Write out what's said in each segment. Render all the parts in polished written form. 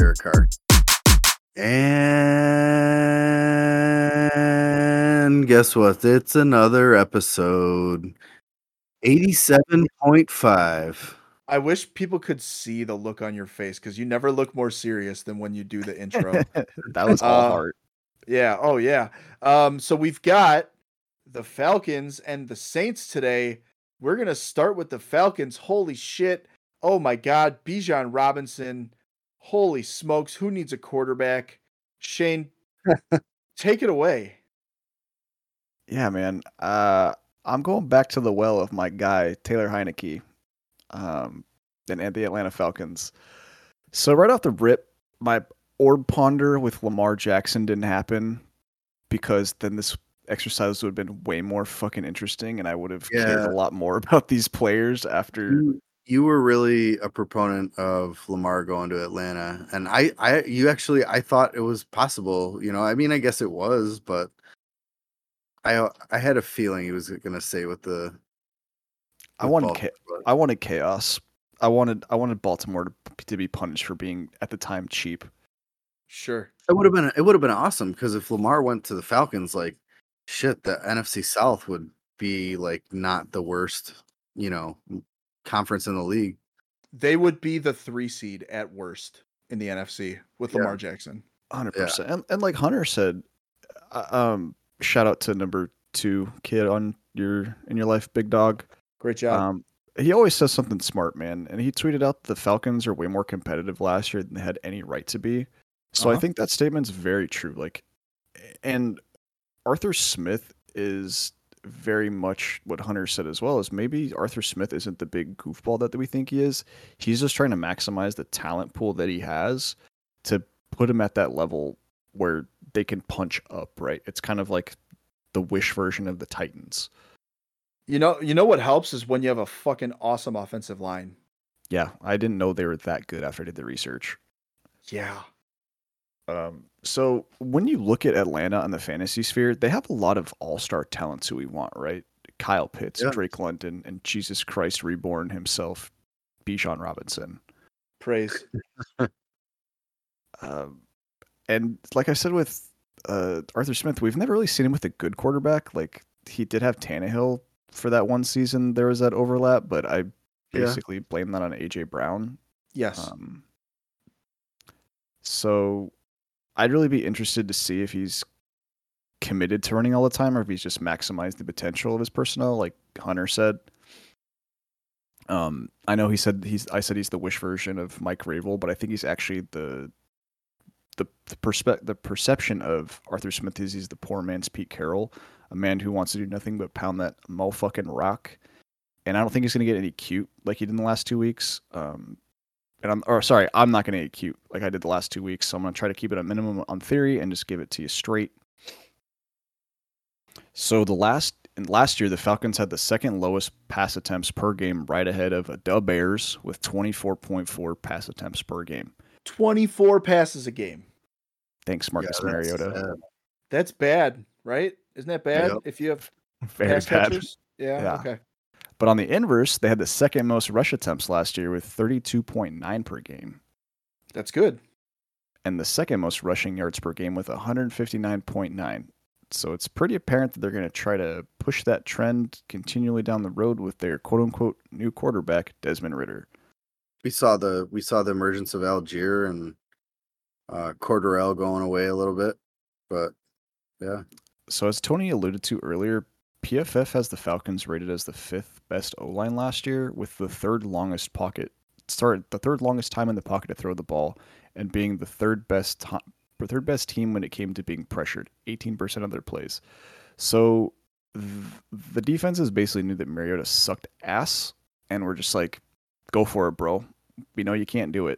Derek Carr. And guess what? It's another episode. 87.5. I wish people could see the look on your face because you never look more serious than when you do the intro. That was all heart. Yeah. Oh, yeah. So we've got the Falcons and the Saints today. We're going to start with the Falcons. Holy shit. Oh, my God. Bijan Robinson. Holy smokes. Who needs a quarterback? Shane, take it away. Yeah, man. I'm going back to the well of my guy, Taylor Heineke, and the Atlanta Falcons. So right off the rip, my orb ponder with Lamar Jackson didn't happen because then this exercise would have been way more fucking interesting and I would have cared a lot more about these players after. You were really a proponent of Lamar going to Atlanta, and I thought it was possible. I mean, I guess it was, but I had a feeling he was going to stay with the. I wanted chaos. I wanted Baltimore to be punished for being at the time cheap. Sure, it would have been awesome because if Lamar went to the Falcons, like shit, the NFC South would be like not the worst, conference in the league. They would be the 3 seed at worst in the NFC with Lamar Jackson. 100%. And like Hunter said, shout out to number 2 kid in your life, big dog. Great job. He always says something smart, man. And he tweeted out the Falcons are way more competitive last year than they had any right to be. So I think that statement's very true. Like, and Arthur Smith is very much what Hunter said as well, is maybe Arthur Smith isn't the big goofball that we think he is. He's just trying to maximize the talent pool that he has to put him at that level where they can punch up, right? It's kind of like the Wish version of the Titans. You know what helps is when you have a fucking awesome offensive line. Yeah, I didn't know they were that good after I did the research. Yeah. So when you look at Atlanta on the fantasy sphere, they have a lot of all-star talents who we want, right? Kyle Pitts, Drake London, and Jesus Christ Reborn himself, Bijan Robinson. Praise. And like I said with Arthur Smith, we've never really seen him with a good quarterback. Like he did have Tannehill for that one season. There was that overlap, but I basically blame that on AJ Brown. Yes. So I'd really be interested to see if he's committed to running all the time or if he's just maximized the potential of his personnel, like Hunter said. I know I said he's the Wish version of Mike Vrabel, but I think he's actually the perception of Arthur Smith is he's the poor man's Pete Carroll, a man who wants to do nothing but pound that motherfucking rock. And I don't think he's going to get any cute like he did in the last 2 weeks. I'm not going to get cute like I did the last 2 weeks. So I'm going to try to keep it a minimum on theory and just give it to you straight. So last year, the Falcons had the second lowest pass attempts per game, right ahead of the Bears with 24.4 pass attempts per game. 24 passes a game. Thanks, Marcus Mariota. That's bad, right? Isn't that bad if you have pass catchers? Yeah. Okay. But on the inverse, they had the second most rush attempts last year with 32.9 per game. That's good. And the second most rushing yards per game with 159.9. So it's pretty apparent that they're going to try to push that trend continually down the road with their quote-unquote new quarterback, Desmond Ridder. We saw the emergence of Algier and Cordarrelle going away a little bit, but yeah. So as Tony alluded to earlier, PFF has the Falcons rated as the 5th best O-line last year, with the third longest time in the pocket to throw the ball, and being the third best team when it came to being pressured, 18% of their plays. So the defenses basically knew that Mariota sucked ass, and were just like, go for it, bro. We know you can't do it.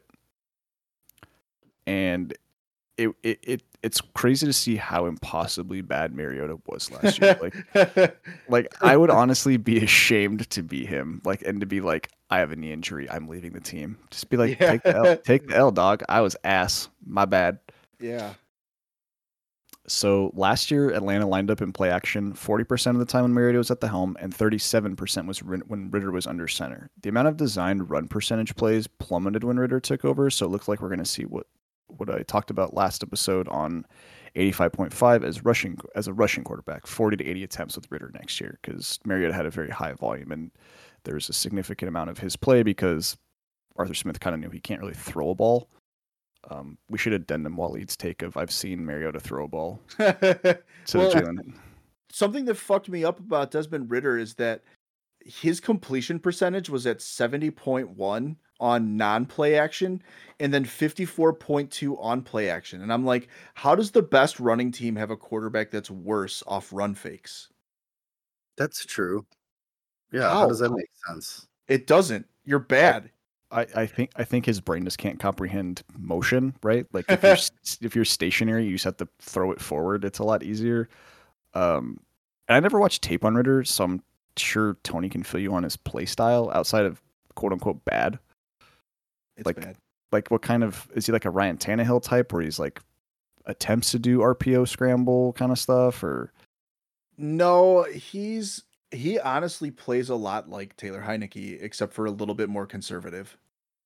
And it's crazy to see how impossibly bad Mariota was last year. Like I would honestly be ashamed to be him. And to be like, I have a knee injury, I'm leaving the team. Just be like, take the L, dog. I was ass. My bad. Yeah. So last year, Atlanta lined up in play action 40% of the time when Mariota was at the helm, and 37% was when Ridder was under center. The amount of designed run percentage plays plummeted when Ridder took over, so it looks like we're going to see what what I talked about last episode on 85.5 as a rushing quarterback, 40 to 80 attempts with Ridder next year, because Mariota had a very high volume, and there's a significant amount of his play because Arthur Smith kind of knew he can't really throw a ball. We should addendum Waleed's take of I've seen Mariota throw a ball to Jalen. Something that fucked me up about Desmond Ridder is that his completion percentage was at 70.1 on non-play action and then 54.2 on play action. And I'm like, how does the best running team have a quarterback that's worse off run fakes? That's true. Yeah, how does that make sense? It doesn't. You're bad. I think his brain just can't comprehend motion, right? Like if you're stationary, you just have to throw it forward. It's a lot easier. And I never watched tape on Ridder, so I'm sure Tony can fill you on his play style outside of quote unquote bad. It's bad. Like what kind of is he like a Ryan Tannehill type where he's like attempts to do RPO scramble kind of stuff or no, he honestly plays a lot like Taylor Heineke, except for a little bit more conservative.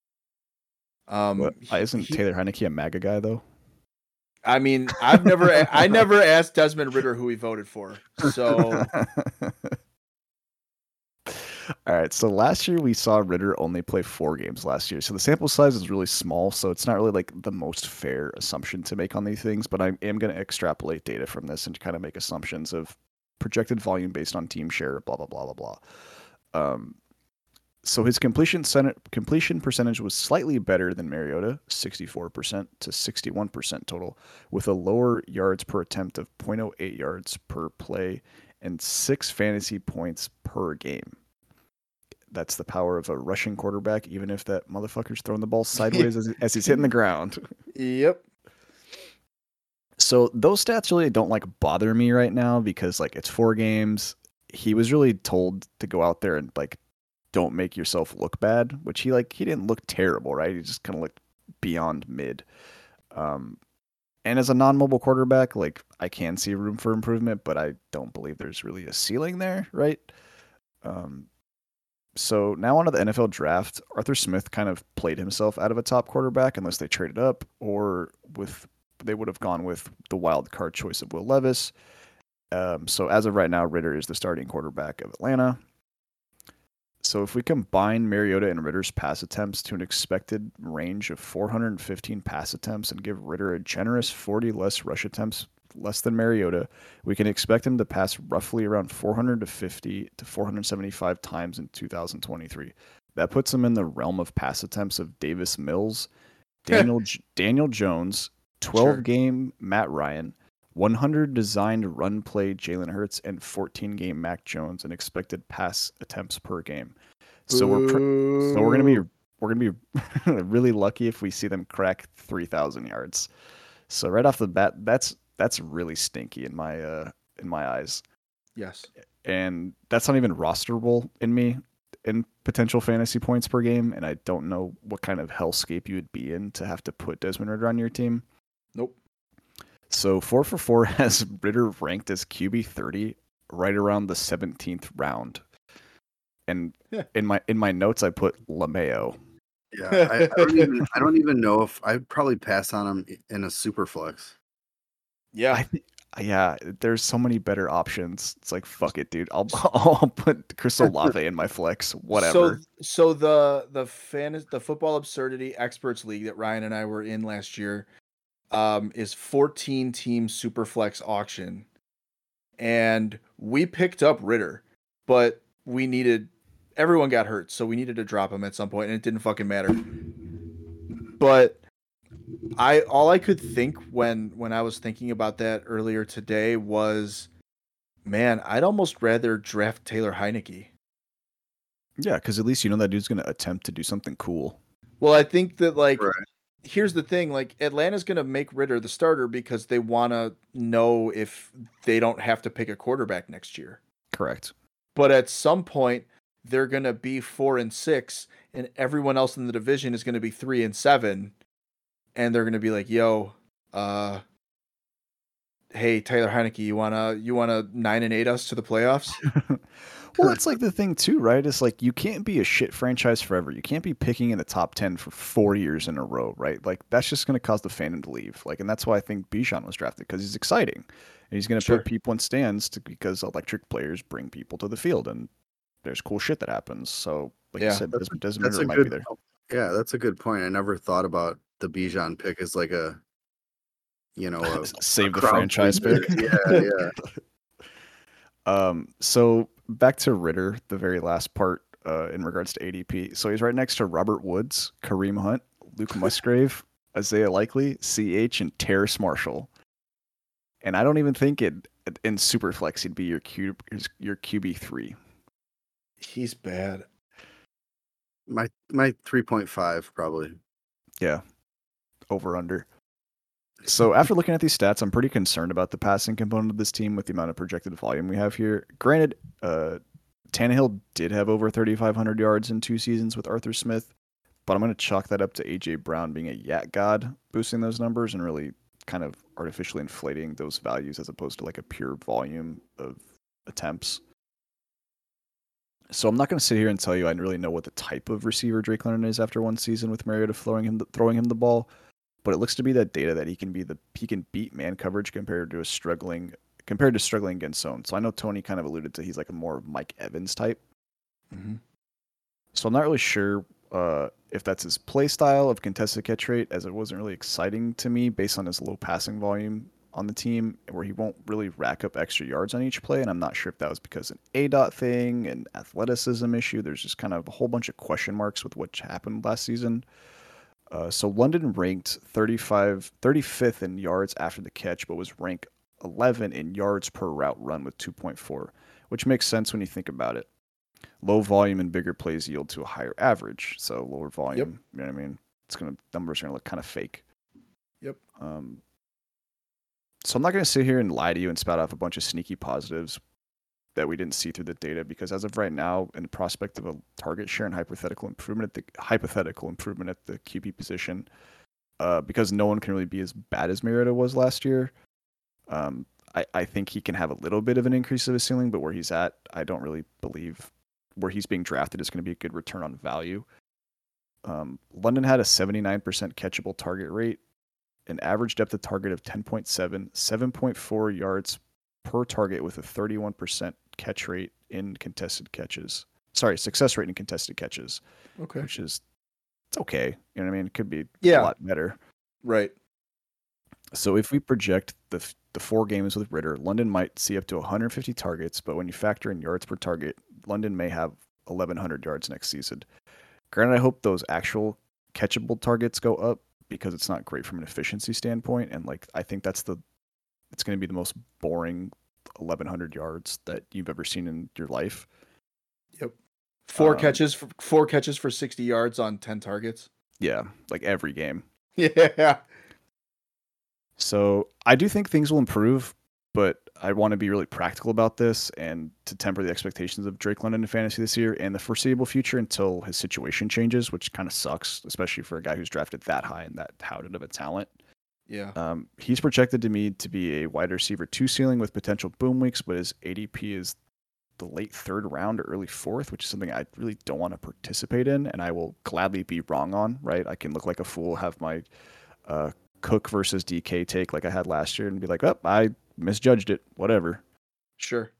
Isn't Taylor Heineke a MAGA guy though? I mean, I never asked Desmond Ridder who he voted for. So all right, so last year we saw Ridder only play 4 games last year. So the sample size is really small, so it's not really like the most fair assumption to make on these things, but I am going to extrapolate data from this and kind of make assumptions of projected volume based on team share, blah, blah, blah, blah, blah. So his completion percentage was slightly better than Mariota, 64% to 61% total, with a lower yards per attempt of 0.08 yards per play and 6 fantasy points per game. That's the power of a rushing quarterback, even if that motherfucker's throwing the ball sideways as he's hitting the ground. Yep. So those stats really don't like bother me right now because like it's 4 games. He was really told to go out there and like don't make yourself look bad, which he didn't look terrible, right? He just kind of looked beyond mid. And as a non-mobile quarterback, like I can see room for improvement, but I don't believe there's really a ceiling there, right? So now onto the NFL draft. Arthur Smith kind of played himself out of a top quarterback unless they traded up or they would have gone with the wild card choice of Will Levis. So as of right now, Ridder is the starting quarterback of Atlanta. So if we combine Mariota and Ridder's pass attempts to an expected range of 415 pass attempts and give Ridder a generous 40 less rush attempts less than Mariota, we can expect him to pass roughly around 450 to 475 times in 2023. That puts him in the realm of pass attempts of Davis Mills, Daniel Jones, 12-game Matt Ryan, 100 designed run play Jalen Hurts, and 14-game Mac Jones in expected pass attempts per game. So we're gonna be really lucky if we see them crack 3,000 yards. So right off the bat, that's really stinky in my eyes. Yes. And that's not even rosterable in potential fantasy points per game, and I don't know what kind of hellscape you would be in to have to put Desmond Ridder on your team. Nope. So 4 for 4 has Ridder ranked as QB 30 right around the 17th round. And in my notes I put LeMayo. Yeah, I don't even know if I'd probably pass on him in a super flex. Yeah. There's so many better options. It's like fuck it, dude. I'll put Chris Olave in my flex, whatever. So the Football Absurdity Experts League that Ryan and I were in last year is 14 team Superflex auction, and we picked up Ridder, but everyone got hurt, so we needed to drop him at some point, and it didn't fucking matter. But all I could think when I was thinking about that earlier today was, man, I'd almost rather draft Taylor Heineke. Yeah, because at least you know that dude's going to attempt to do something cool. Well, I think that Right. Here's the thing, like Atlanta's going to make Ridder the starter because they want to know if they don't have to pick a quarterback next year. Correct. But at some point they're going to be 4-6 and everyone else in the division is going to be 3-7 and they're going to be like, yo, hey, Tyler Heineke, you wanna 9-8 us to the playoffs? Well, it's like the thing too, right? It's like you can't be a shit franchise forever. You can't be picking in the top 10 for 4 years in a row, right? Like that's just going to cause the fandom to leave. Like, and that's why I think Bijan was drafted because he's exciting, and he's going to Sure. put people in stands because electric players bring people to the field, and there's cool shit that happens. So, like you Yeah. said, Desmond That's Ritter a might be good there. yeah, that's a good point. I never thought about the Bijan pick as like a Save the crowd franchise pleaser. pick. Yeah. So back to Ritter, the very last part in regards to ADP. So he's right next to Robert Woods, Kareem Hunt, Luke Musgrave, Isaiah Likely, CH, and Terrace Marshall. And I don't even think in Superflex he'd be your QB3. He's bad. My 3.5 probably. Yeah, over under. So after looking at these stats, I'm pretty concerned about the passing component of this team with the amount of projected volume we have here. Granted, Tannehill did have over 3,500 yards in 2 seasons with Arthur Smith, but I'm going to chalk that up to A.J. Brown being a yak god, boosting those numbers and really kind of artificially inflating those values as opposed to like a pure volume of attempts. So I'm not going to sit here and tell you I really know what the type of receiver Drake London is after 1 season with Mariota throwing him the ball. But it looks to be that data that he can beat man coverage compared to struggling against zone. So I know Tony kind of alluded to he's like a more Mike Evans type. Mm-hmm. So I'm not really sure if that's his play style of contested catch rate, as it wasn't really exciting to me based on his low passing volume on the team, where he won't really rack up extra yards on each play. And I'm not sure if that was because an ADOT thing, an athleticism issue. There's just kind of a whole bunch of question marks with what happened last season. So London ranked 35th in yards after the catch, but was ranked 11 in yards per route run with 2.4, which makes sense when you think about it. Low volume and bigger plays yield to a higher average. So lower volume, You know what I mean? Numbers are gonna look kind of fake. Yep. So I'm not gonna sit here and lie to you and spout off a bunch of sneaky positives that we didn't see through the data, because as of right now, in the prospect of a target share and hypothetical improvement at the QB position, because no one can really be as bad as Mariota was last year, I think he can have a little bit of an increase of his ceiling, but where he's at, I don't really believe where he's being drafted is going to be a good return on value. London had a 79% catchable target rate, an average depth of target of 10.7, 7.4 yards per target with a 31% catch rate in contested catches. Sorry, success rate in contested catches. Okay. Which is, it's okay. You know what I mean? It could be a lot better. Right. So if we project the 4 games with Ritter, London might see up to 150 targets, but when you factor in yards per target, London may have 1,100 yards next season. Granted, I hope those actual catchable targets go up, because it's not great from an efficiency standpoint, and like I think it's going to be the most boring 1,100 yards that you've ever seen in your life. Yep. 4 catches for 60 yards on 10 targets. Yeah, like every game. Yeah. So I do think things will improve, but I want to be really practical about this and to temper the expectations of Drake London in fantasy this year and the foreseeable future until his situation changes, which kind of sucks, especially for a guy who's drafted that high and that touted of a talent. Yeah. He's projected to me to be a wide receiver 2 ceiling with potential boom weeks, but his ADP is the late 3rd round or early 4th, which is something I really don't want to participate in, and I will gladly be wrong on, right? I can look like a fool, have my Cook versus DK take like I had last year and be like, oh, I misjudged it, whatever. Sure.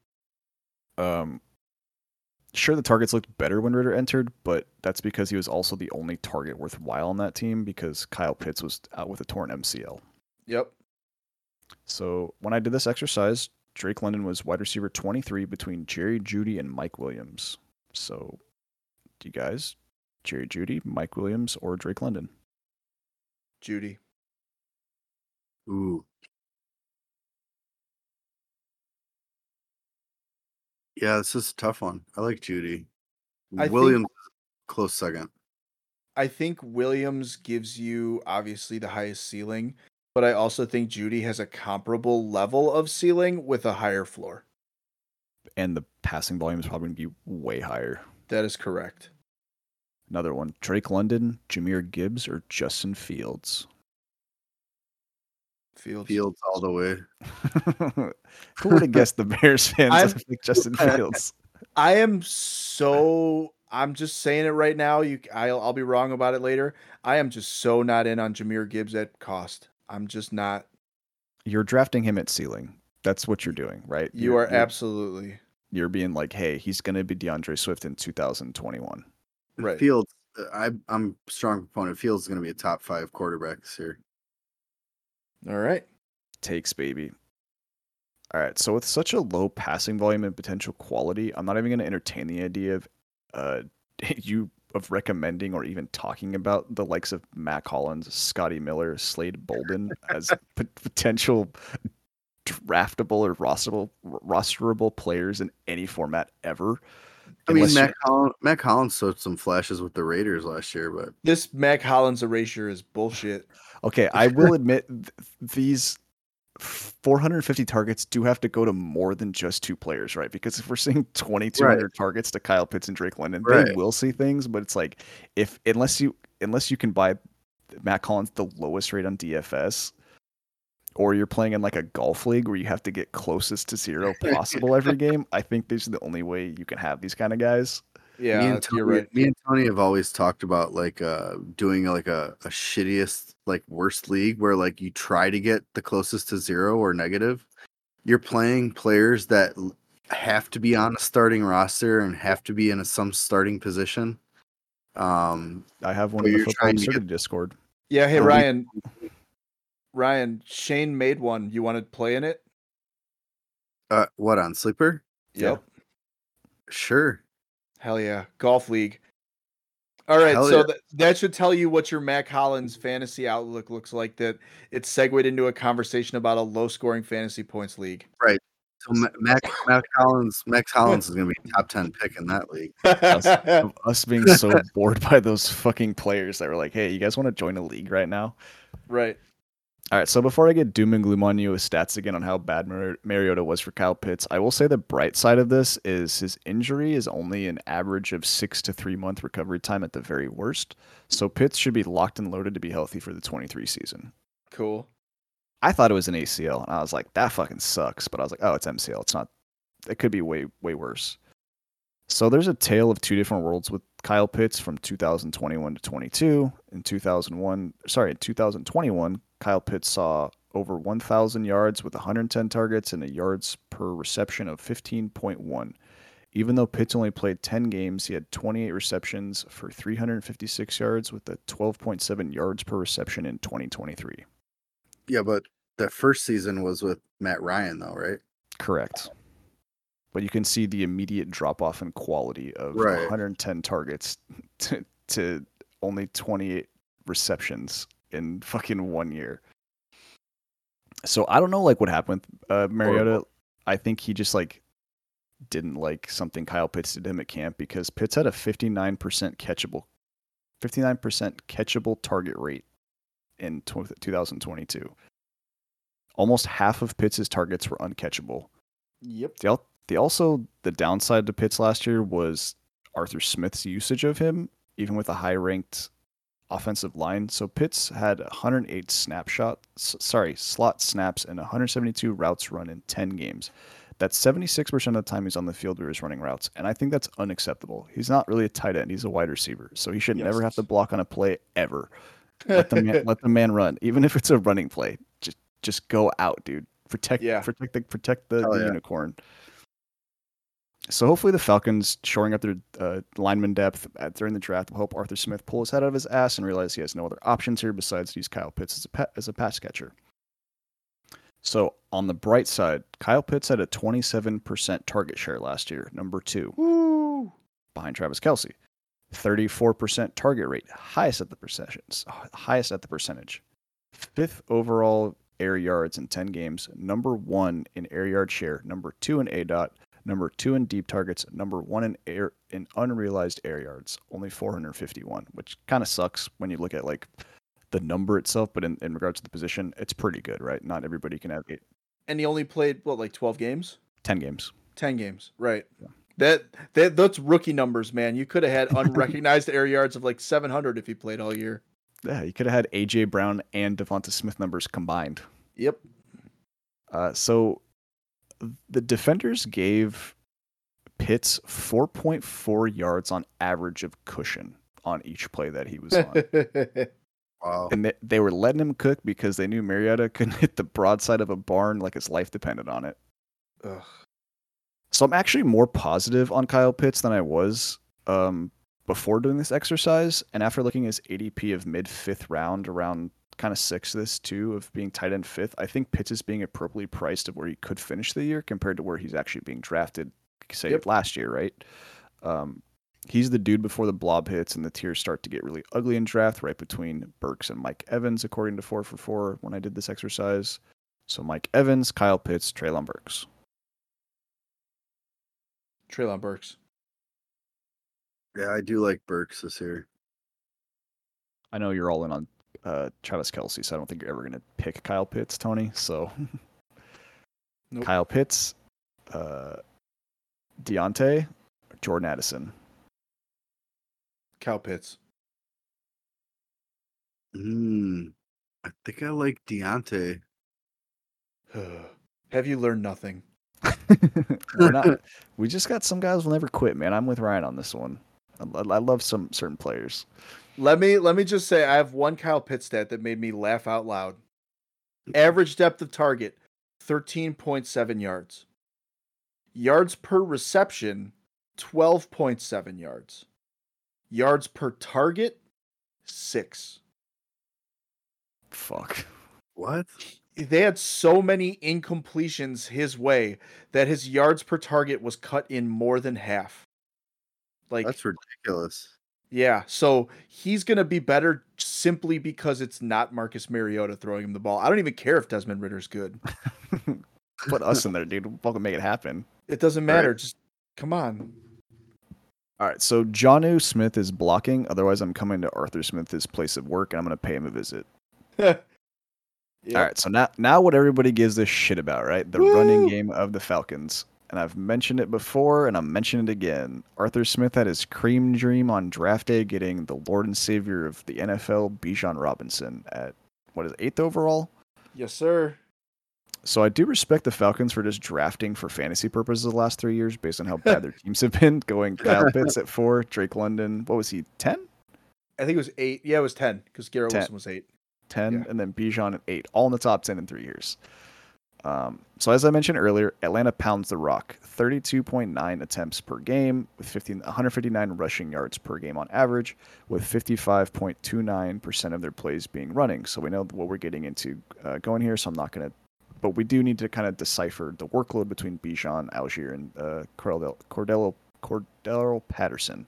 Sure, the targets looked better when Ritter entered, but that's because he was also the only target worthwhile on that team because Kyle Pitts was out with a torn MCL. Yep. So when I did this exercise, Drake London was wide receiver 23 between Jerry Jeudy and Mike Williams. So, do you guys, Jerry Jeudy, Mike Williams, or Drake London? Jeudy. Ooh. Yeah, this is a tough one. I like Jeudy. Williams, close second. I think Williams gives you obviously the highest ceiling, but I also think Jeudy has a comparable level of ceiling with a higher floor. And the passing volume is probably going to be way higher. That is correct. Another one, Drake London, Jahmyr Gibbs, or Justin Fields? Fields all the way. Who would have guessed the Bears fans would pick Justin Fields? I'm just saying it right now. I'll be wrong about it later. I am just so not in on Jahmyr Gibbs at cost. I'm just not. You're drafting him at ceiling. That's what you're doing, right? You're absolutely. You're being like, hey, he's going to be DeAndre Swift in 2021. Right. Fields, I'm a strong proponent. Fields is going to be a top 5 quarterback this year. All right. Takes, baby. All right. So with such a low passing volume and potential quality, I'm not even going to entertain the idea of recommending or even talking about the likes of Mac Hollins, Scotty Miller, Slade Bolden as potential draftable or rosterable players in any format ever. I mean, Mac Hollins showed some flashes with the Raiders last year, but this Mac Hollins erasure is bullshit. Okay, I will admit these 450 targets do have to go to more than just 2 players, right? Because if we're seeing 2,200 targets to Kyle Pitts and Drake London, they will see things, but it's like unless you can buy Mac Hollins the lowest rate on DFS, or you're playing in like a golf league where you have to get closest to 0 possible every game, I think this is the only way you can have these kind of guys. Yeah, you're right. Me and Tony have always talked about like doing like a shittiest, like worst league where like you try to get the closest to 0 or negative. You're playing players that have to be on a starting roster and have to be in some starting position. I have one in the Football Absurdity Discord. Yeah, hey Ryan, Shane made one. You want to play in it? What, on Sleeper? Yep. Sure. Hell yeah. Golf league. All right. So that should tell you what your Mac Hollins fantasy outlook looks like, that it's segued into a conversation about a low scoring fantasy points league. Right. So Mac Hollins is going to be a top 10 pick in that league. Us being so bored by those fucking players that were like, hey, you guys want to join a league right now? Right. All right, so before I get doom and gloom on you with stats again on how bad Mariota was for Kyle Pitts, I will say the bright side of this is his injury is only an average of 6 to 3 month recovery time at the very worst. So Pitts should be locked and loaded to be healthy for the 23 season. Cool. I thought it was an ACL, and I was like, that fucking sucks. But I was like, oh, it's MCL. It's not. It could be way, way worse. So there's a tale of 2 different worlds with Kyle Pitts from 2021 to 22. In 2021, Kyle Pitts saw over 1,000 yards with 110 targets and a yards per reception of 15.1. Even though Pitts only played 10 games, he had 28 receptions for 356 yards with a 12.7 yards per reception in 2023. Yeah, but the first season was with Matt Ryan, though, right? Correct. But you can see the immediate drop-off in quality of 110 targets to only 28 receptions in fucking 1 year. So I don't know like what happened with Mariota. I think he just like didn't like something Kyle Pitts did to him at camp, because Pitts had a 59% catchable target rate in 2022. Almost half of Pitts' targets were uncatchable. Yep. The downside to Pitts last year was Arthur Smith's usage of him, even with a high-ranked offensive line. So Pitts had 108 slot snaps and 172 routes run in 10 games. That's 76% of the time he's on the field where he's running routes, and I think that's unacceptable. He's not really a tight end; he's a wide receiver, so he should never have to block on a play ever. Let the man run, even if it's a running play. Just go out, dude. Protect the unicorn. So hopefully the Falcons shoring up their lineman depth during the draft will help Arthur Smith pull his head out of his ass and realize he has no other options here besides to use Kyle Pitts as a pass catcher. So on the bright side, Kyle Pitts had a 27% target share last year, number 2, behind Travis Kelce. 34% target rate, highest at the percentage. 5th overall air yards in 10 games, number 1 in air yard share, number 2 in ADOT, number 2 in deep targets, number 1 in unrealized air yards, only 451, which kind of sucks when you look at like the number itself, but in regards to the position, it's pretty good, right? Not everybody can have it. And he only played like 12 games? 10 games. 10 games, right. Yeah. That's rookie numbers, man. You could have had unrecognized air yards of like 700 if he played all year. Yeah, you could have had AJ Brown and Devonta Smith numbers combined. Yep. So the defenders gave Pitts 4.4 yards on average of cushion on each play that he was on. Wow. And they were letting him cook because they knew Mariota couldn't hit the broadside of a barn like his life depended on it. Ugh. So I'm actually more positive on Kyle Pitts than I was before doing this exercise. And after looking at his ADP of mid-5th round, around kind of 6th this too, of being tight end 5th, I think Pitts is being appropriately priced of where he could finish the year compared to where he's actually being drafted, say, last year, right? He's the dude before the blob hits and the tiers start to get really ugly in draft, right between Burks and Mike Evans, according to 4for4 when I did this exercise. So Mike Evans, Kyle Pitts, Treylon Burks. Treylon Burks. Yeah, I do like Burks this year. I know you're all in on Travis Kelce, so I don't think you're ever going to pick Kyle Pitts, Tony. So Nope. Kyle Pitts, Deontay, Jordan Addison. Kyle Pitts. I think I like Deontay. Have you learned nothing? We're not. We just got some guys will never quit, man. I'm with Ryan on this one. I love some certain players. Let me just say I have one Kyle Pitts stat that made me laugh out loud. Average depth of target, 13.7 yards. Yards per reception, 12.7 yards. Yards per target, 6. Fuck. What? They had so many incompletions his way that his yards per target was cut in more than half. Like, that's ridiculous. Yeah, so he's going to be better simply because it's not Marcus Mariota throwing him the ball. I don't even care if Desmond Ritter's good. Put us in there, dude. We'll fucking make it happen. It doesn't matter. Right. Just come on. All right, so Jonnu Smith is blocking. Otherwise, I'm coming to Arthur Smith's place of work, and I'm going to pay him a visit. Yep. All right, so now what everybody gives a shit about, right? The running game of the Falcons. And I've mentioned it before, and I'm mentioning it again. Arthur Smith had his cream dream on draft day, getting the Lord and Savior of the NFL, Bijan Robinson, at, 8th overall? Yes, sir. So I do respect the Falcons for just drafting for fantasy purposes the last 3 years based on how bad their teams have been. Going Kyle Pitts at 4, Drake London, what was he, 10? I think it was 8. Yeah, it was 10, because Garrett Wilson was 8. 10, yeah. And then Bijan at 8, all in the top 10 in 3 years. So as I mentioned earlier, Atlanta pounds the rock, 32.9 attempts per game with 159 rushing yards per game on average, with 55.29% of their plays being running. So we know what we're getting into going here, so I'm not going to, but we do need to kind of decipher the workload between Bijan, Algier, and Cordell Patterson.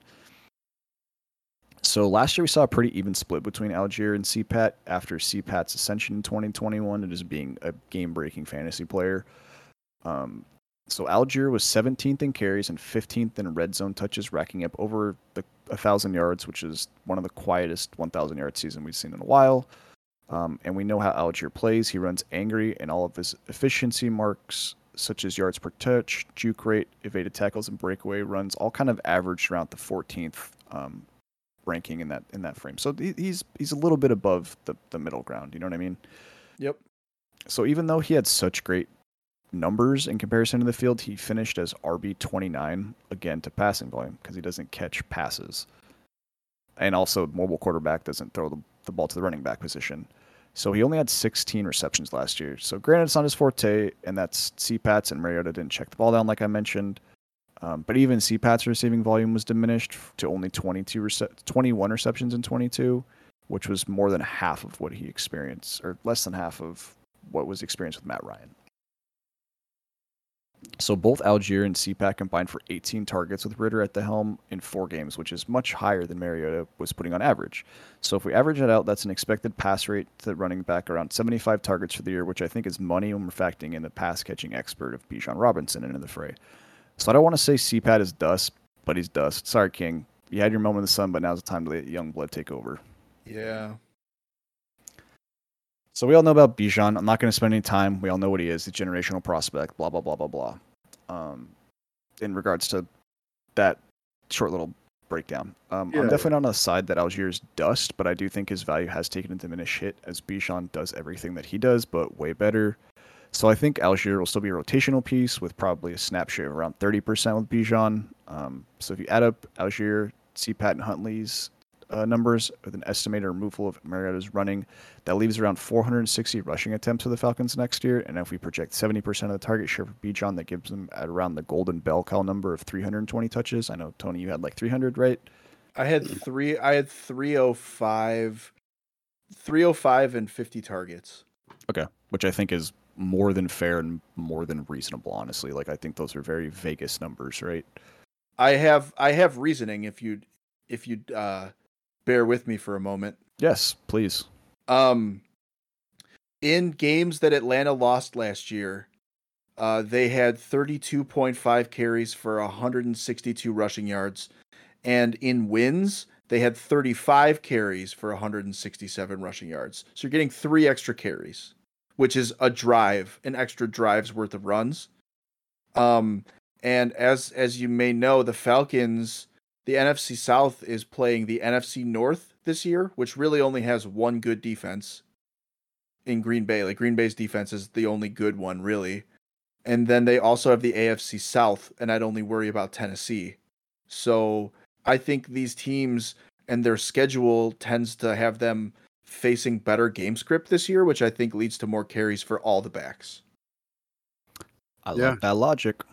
So last year we saw a pretty even split between Algier and CPAT after CPAT's ascension in 2021 and just being a game-breaking fantasy player. So Algier was 17th in carries and 15th in red zone touches, racking up over 1,000 yards, which is one of the quietest 1,000-yard season we've seen in a while. And we know how Algier plays. He runs angry, and all of his efficiency marks, such as yards per touch, juke rate, evaded tackles, and breakaway runs, all kind of averaged around the 14th ranking in that frame. So he's a little bit above the middle ground. You know what I mean? Yep. So even though he had such great numbers in comparison to the field, he finished as RB29 again to passing volume because he doesn't catch passes. And also mobile quarterback doesn't throw the ball to the running back position. So he only had 16 receptions last year. So granted, it's not his forte, and that's CPAT's, and Mariota didn't check the ball down like I mentioned. But even CPAT's receiving volume was diminished to only 21 receptions in 22, which was more than half of what he experienced, or less than half of what was experienced with Matt Ryan. So both Algier and CPAT combined for 18 targets with Ritter at the helm in 4 games, which is much higher than Mariota was putting on average. So if we average that out, that's an expected pass rate to running back around 75 targets for the year, which I think is money when we're factoring in the pass-catching expert of Bijan Robinson into the fray. So I don't want to say CPAT is dust, but he's dust. Sorry, King. You had your moment in the sun, but now's the time to let young blood take over. Yeah. So we all know about Bijan. I'm not going to spend any time. We all know what he is. The generational prospect, blah, blah, blah, blah, blah. In regards to that short little breakdown. I'm Yeah. definitely not on the side that Algier's dust, but I do think his value has taken a diminished hit as Bijan does everything that he does, but way better. So I think Algier will still be a rotational piece with probably a snap share of around 30% with Bijan. So if you add up Algier, CPAT, and Huntley's numbers with an estimated removal of Mariota's running, that leaves around 460 rushing attempts for the Falcons next year. And if we project 70% of the target share for Bijan, that gives them at around the golden bell cow number of 320 touches. I know, Tony, you had like 300, right? I had 305, 305 and 50 targets. Okay, which I think is more than fair and more than reasonable, honestly. Like I think those are very Vegas numbers, right? I have reasoning if you'd bear with me for a moment. Yes, please. In games that Atlanta lost last year, they had 32.5 carries for 162 rushing yards, and in wins they had 35 carries for 167 rushing yards. So you're getting 3 extra carries, which is an extra drive's worth of runs. And as you may know, the Falcons, the NFC South is playing the NFC North this year, which really only has one good defense in Green Bay. Like Green Bay's defense is the only good one, really. And then they also have the AFC South, and I'd only worry about Tennessee. So I think these teams and their schedule tends to have them facing better game script this year, which I think leads to more carries for all the backs. I like that logic.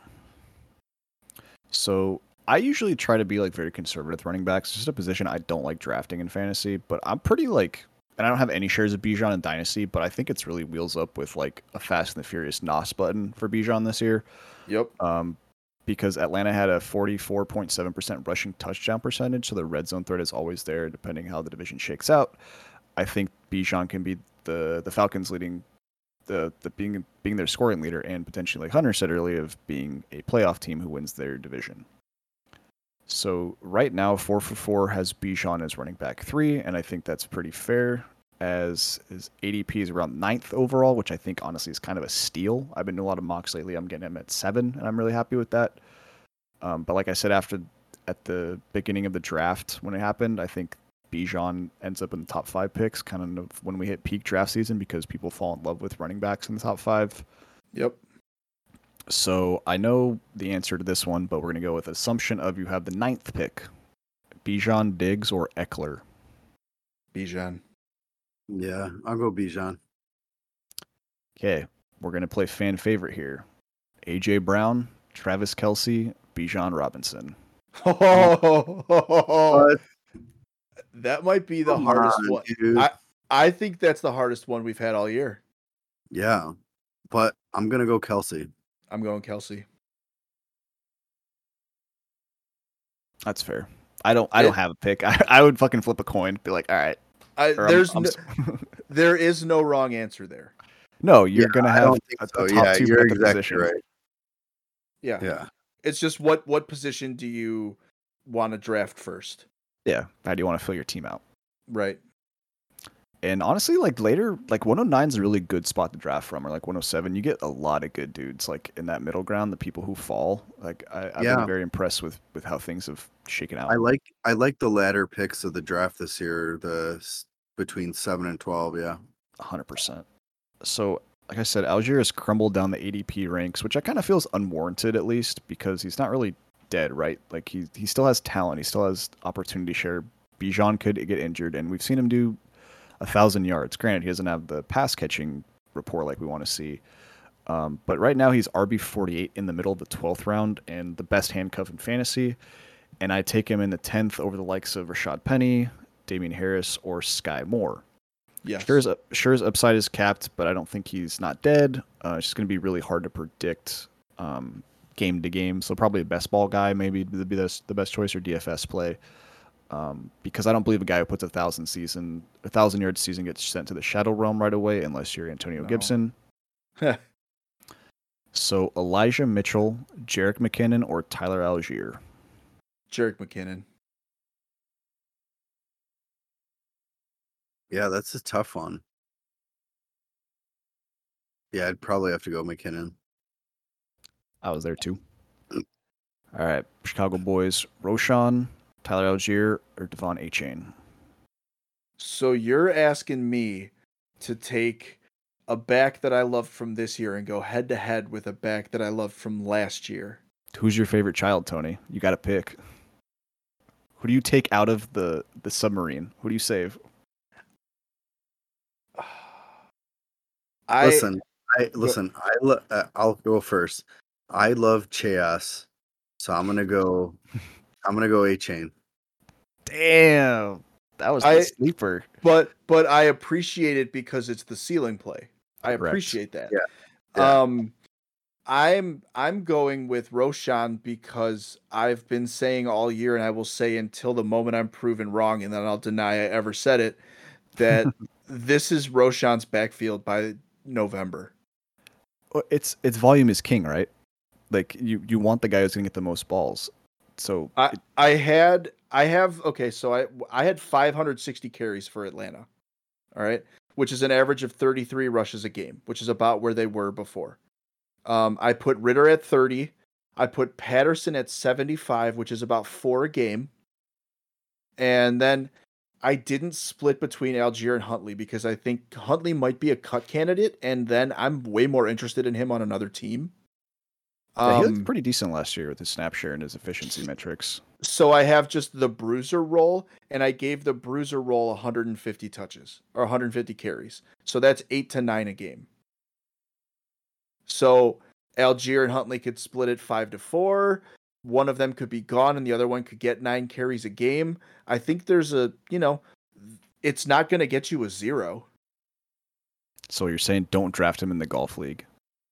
So I usually try to be like very conservative running backs. It's just a position I don't like drafting in fantasy, but I'm pretty like, and I don't have any shares of Bijan in Dynasty, but I think it's really wheels up with like a Fast and the Furious NOS button for Bijan this year. Yep. Because Atlanta had a 44.7% rushing touchdown percentage, so the red zone threat is always there depending how the division shakes out. I think Bijan can be the Falcons leading the being their scoring leader and potentially, like Hunter said earlier, of being a playoff team who wins their division. So right now, 4for4 has Bijan as running back 3, and I think that's pretty fair, as his ADP is around 9th overall, which I think honestly is kind of a steal. I've been doing a lot of mocks lately. I'm getting him at 7, and I'm really happy with that. But like I said, at the beginning of the draft when it happened, I think Bijan ends up in the top 5 picks, kind of when we hit peak draft season, because people fall in love with running backs in the top 5. Yep. So I know the answer to this one, but we're going to go with assumption of you have the 9th pick. Bijan, Diggs, or Eckler? Bijan. Yeah, I'll go Bijan. Okay, we're going to play fan favorite here. A.J. Brown, Travis Kelce, Bijan Robinson. That might be the hardest one. Dude. I think that's the hardest one we've had all year. Yeah, but I'm going to go Kelce. I'm going Kelce. That's fair. I don't have a pick. I would fucking flip a coin, be like, all right. There is no wrong answer there. No, you're gonna have a top 2 you're at the exactly position. Right. Yeah. It's just what position do you want to draft first? Yeah. How do you want to fill your team out? Right. And honestly, like later, like 109 is a really good spot to draft from, or like 107. You get a lot of good dudes like in that middle ground, the people who fall. Like I've been very impressed with how things have shaken out. I like the latter picks of the draft this year, between 7 and 12. Yeah. 100%. So like I said, Algier has crumbled down the ADP ranks, which I kind of feels unwarranted, at least because he's not really dead, right? Like he still has talent. He still has opportunity share. Bijan could get injured, and we've seen him do 1,000 yards. Granted, he doesn't have the pass catching rapport like we want to see. But right now he's RB48 in the middle of the 12th round and the best handcuff in fantasy. And I take him in the 10th over the likes of Rashad Penny, Damian Harris, or Sky Moore. Yes. Sure his upside is capped, but I don't think he's not dead. It's just going to be really hard to predict game to game. So probably a best ball guy maybe would be the best choice, or DFS play. Because I don't believe a guy who puts 1,000 yards season gets sent to the shadow realm right away unless you're Antonio Gibson. So Elijah Mitchell, Jerick McKinnon, or Tyler Algier? Jerick McKinnon. Yeah, that's a tough one. Yeah, I'd probably have to go McKinnon. I was there too. All right, Chicago boys. Roschon, Tyler Algier or Devon Achane? So you're asking me to take a back that I loved from this year and go head to head with a back that I loved from last year. Who's your favorite child, Tony? You got to pick. Who do you take out of the submarine? Who do you save? Listen. I'll go first. I love Chaos, so I'm gonna go Achane. Damn, that was the sleeper. But I appreciate it because it's the ceiling play. I Correct. appreciate that. Yeah. I'm going with Roshan because I've been saying all year, and I will say until the moment I'm proven wrong, and then I'll deny I ever said it, that this is Roshan's backfield by November. It's volume is king, right? Like you want the guy who's gonna get the most balls. So I had 560 carries for Atlanta. All right, which is an average of 33 rushes a game, which is about where they were before. I put Ritter at 30. I put Patterson at 75, which is about 4 a game. And then I didn't split between Algier and Huntley because I think Huntley might be a cut candidate, and then I'm way more interested in him on another team. Yeah, he looked pretty decent last year with his snap share and his efficiency metrics. So I have just the bruiser role, and I gave the bruiser role 150 touches or 150 carries. So that's 8 to 9 a game. So Algier and Huntley could split it 5 to 4. One of them could be gone and the other one could get 9 carries a game. I think there's it's not going to get you a 0. So you're saying don't draft him in the golf league?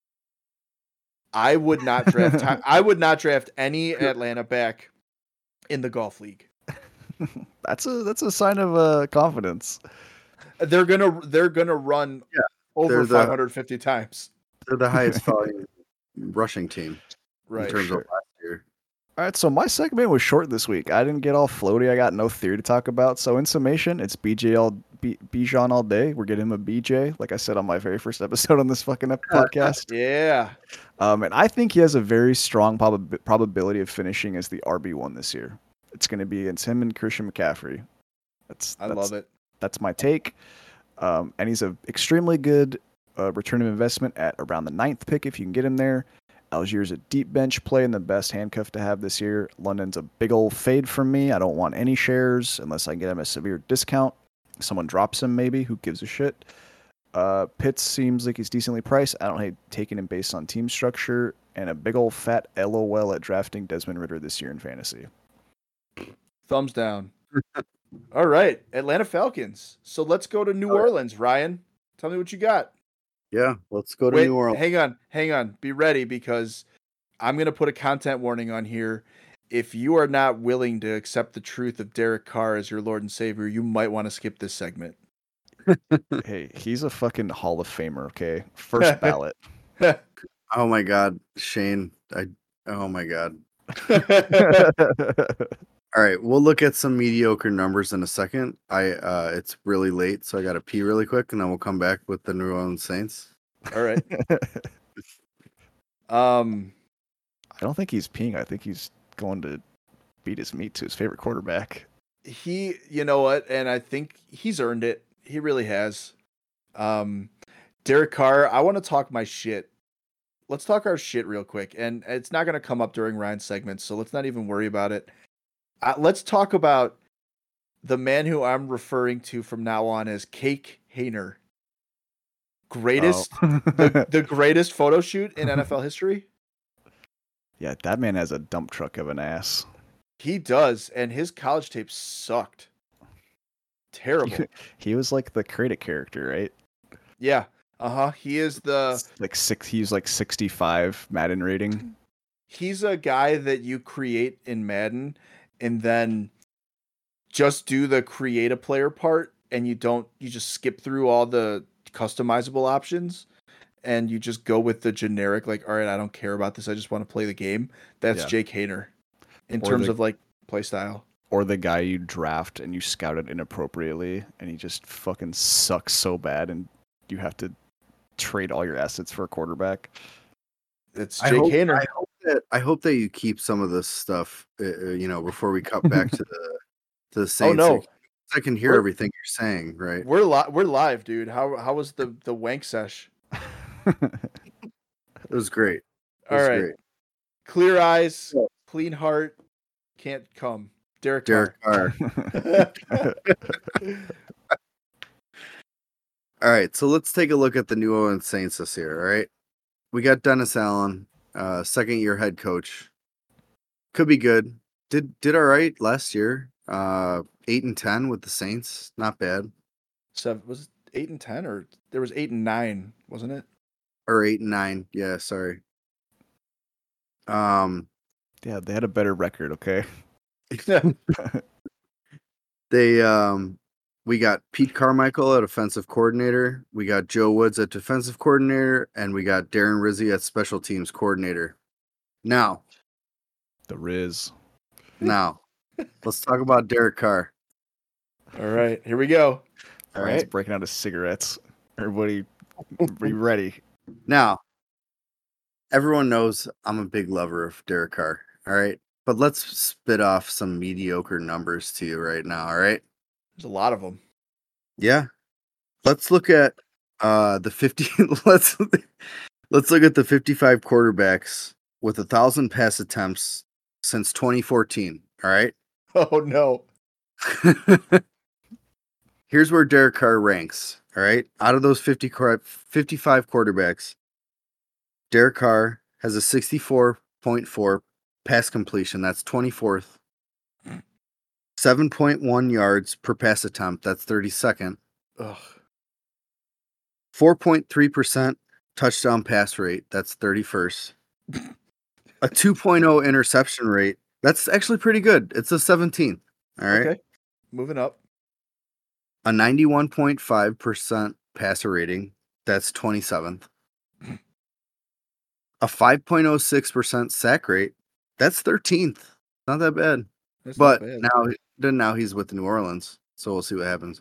I would not draft any Atlanta back in the golf league. That's a sign of confidence. They're gonna run over 550 times. They're the highest volume rushing team in terms of last year. All right, so my segment was short this week. I didn't get all floaty. I got no theory to talk about. So in summation, it's Bijan all day. We're getting him a BJ, like I said on my very first episode on this fucking podcast. Yeah. And I think he has a very strong probability of finishing as the RB1 this year. It's going to be against him and Christian McCaffrey. I love it. That's my take. And he's an extremely good return of investment at around the 9th pick if you can get him there. Algier's a deep bench play and the best handcuff to have this year. London's a big old fade from me. I don't want any shares unless I get him a severe discount. Someone drops him maybe. Who gives a shit? Pitts seems like he's decently priced. I don't hate taking him based on team structure. And a big old fat LOL at drafting Desmond Ridder this year in fantasy. Thumbs down. All right, Atlanta Falcons. So let's go to New Orleans, Ryan. Tell me what you got. Yeah, let's go to New Orleans. Hang on. Be ready because I'm going to put a content warning on here. If you are not willing to accept the truth of Derek Carr as your Lord and Savior, you might want to skip this segment. Hey, he's a fucking Hall of Famer, okay? First ballot. Oh my God, Shane. Oh my God. All right, we'll look at some mediocre numbers in a second. It's really late, so I got to pee really quick, and then we'll come back with the New Orleans Saints. All right. I don't think he's peeing. I think he's going to beat his meat to his favorite quarterback. You know what? And I think he's earned it. He really has. Derek Carr, I want to talk my shit. Let's talk our shit real quick. And it's not going to come up during Ryan's segments, so let's not even worry about it. Let's talk about the man who I'm referring to from now on as Cake Hainer. The greatest photo shoot in NFL history. Yeah, that man has a dump truck of an ass. He does, and his college tape sucked. Terrible. He was like the credit character, right? Yeah. He is he's like 65 Madden rating. He's a guy that you create in Madden and then just do the create a player part, and you just skip through all the customizable options and you just go with the generic, like, all right, I don't care about this, I just want to play the game. That's Jake Haener in terms of like play style. Or the guy you draft and you scouted inappropriately and he just fucking sucks so bad and you have to trade all your assets for a quarterback. It's Jake Haener. that you keep some of this stuff, before we cut back to the Saints. Oh no, I can hear everything you're saying. Right, we're live, dude. How was the wank sesh? it was great. All right, great. Clear eyes, clean heart, can't come. Derek Carr. All right, so let's take a look at the New Orleans Saints this year. All right, we got Dennis Allen, second-year head coach. Could be good. Did all right last year. 8-10 with the Saints, not bad. Was it 8-10 or there was 8-9, wasn't it? Or 8-9, yeah. Sorry. Yeah, they had a better record. Okay. We got Pete Carmichael at offensive coordinator. We got Joe Woods at defensive coordinator, and we got Darren Rizzi at special teams coordinator. Now, the Riz. Now, let's talk about Derek Carr. All right, here we go. All right, he's breaking out his cigarettes. Everybody, be ready. Now, everyone knows I'm a big lover of Derek Carr. All right, but let's spit off some mediocre numbers to you right now. All right. There's a lot of them. Yeah. Let's look at the 50. let's look at the 55 quarterbacks with 1,000 pass attempts since 2014. All right. Oh no. Here's where Derek Carr ranks. All right. Out of those 55 quarterbacks, Derek Carr has a 64.4 pass completion. That's 24th. 7.1 yards per pass attempt. That's 32nd. 4.3% touchdown pass rate. That's 31st. A 2.0 interception rate. That's actually pretty good. It's a 17th. All right. Okay. Moving up. A 91.5% passer rating. That's 27th. A 5.06% sack rate. That's 13th. Not that bad. That's but not bad. now he's with New Orleans. So we'll see what happens.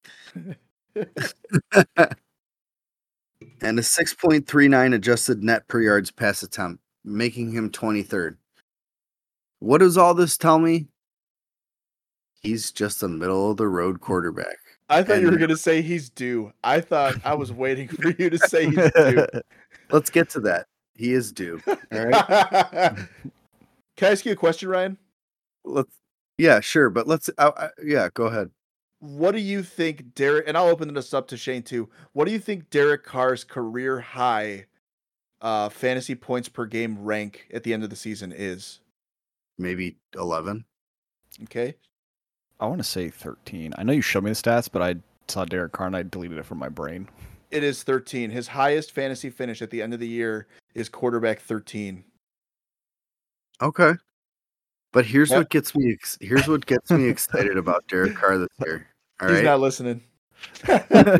And a 6.39 adjusted net per yards pass attempt, making him 23rd. What does all this tell me? He's just a middle of the road quarterback. I thought you were going to say he's due. I was waiting for you to say he's due. Let's get to that. He is due. All right. Can I ask you a question, Ryan? Yeah, sure. But go ahead. What do you think Derek, and I'll open this up to Shane too. What do you think Derek Carr's career high fantasy points per game rank at the end of the season is? Maybe 11. Okay. I want to say 13. I know you showed me the stats, but I saw Derek Carr and I deleted it from my brain. It is 13. His highest fantasy finish at the end of the year is quarterback 13. Okay. But here's what gets me excited about Derek Carr this year. All right? He's not listening. Go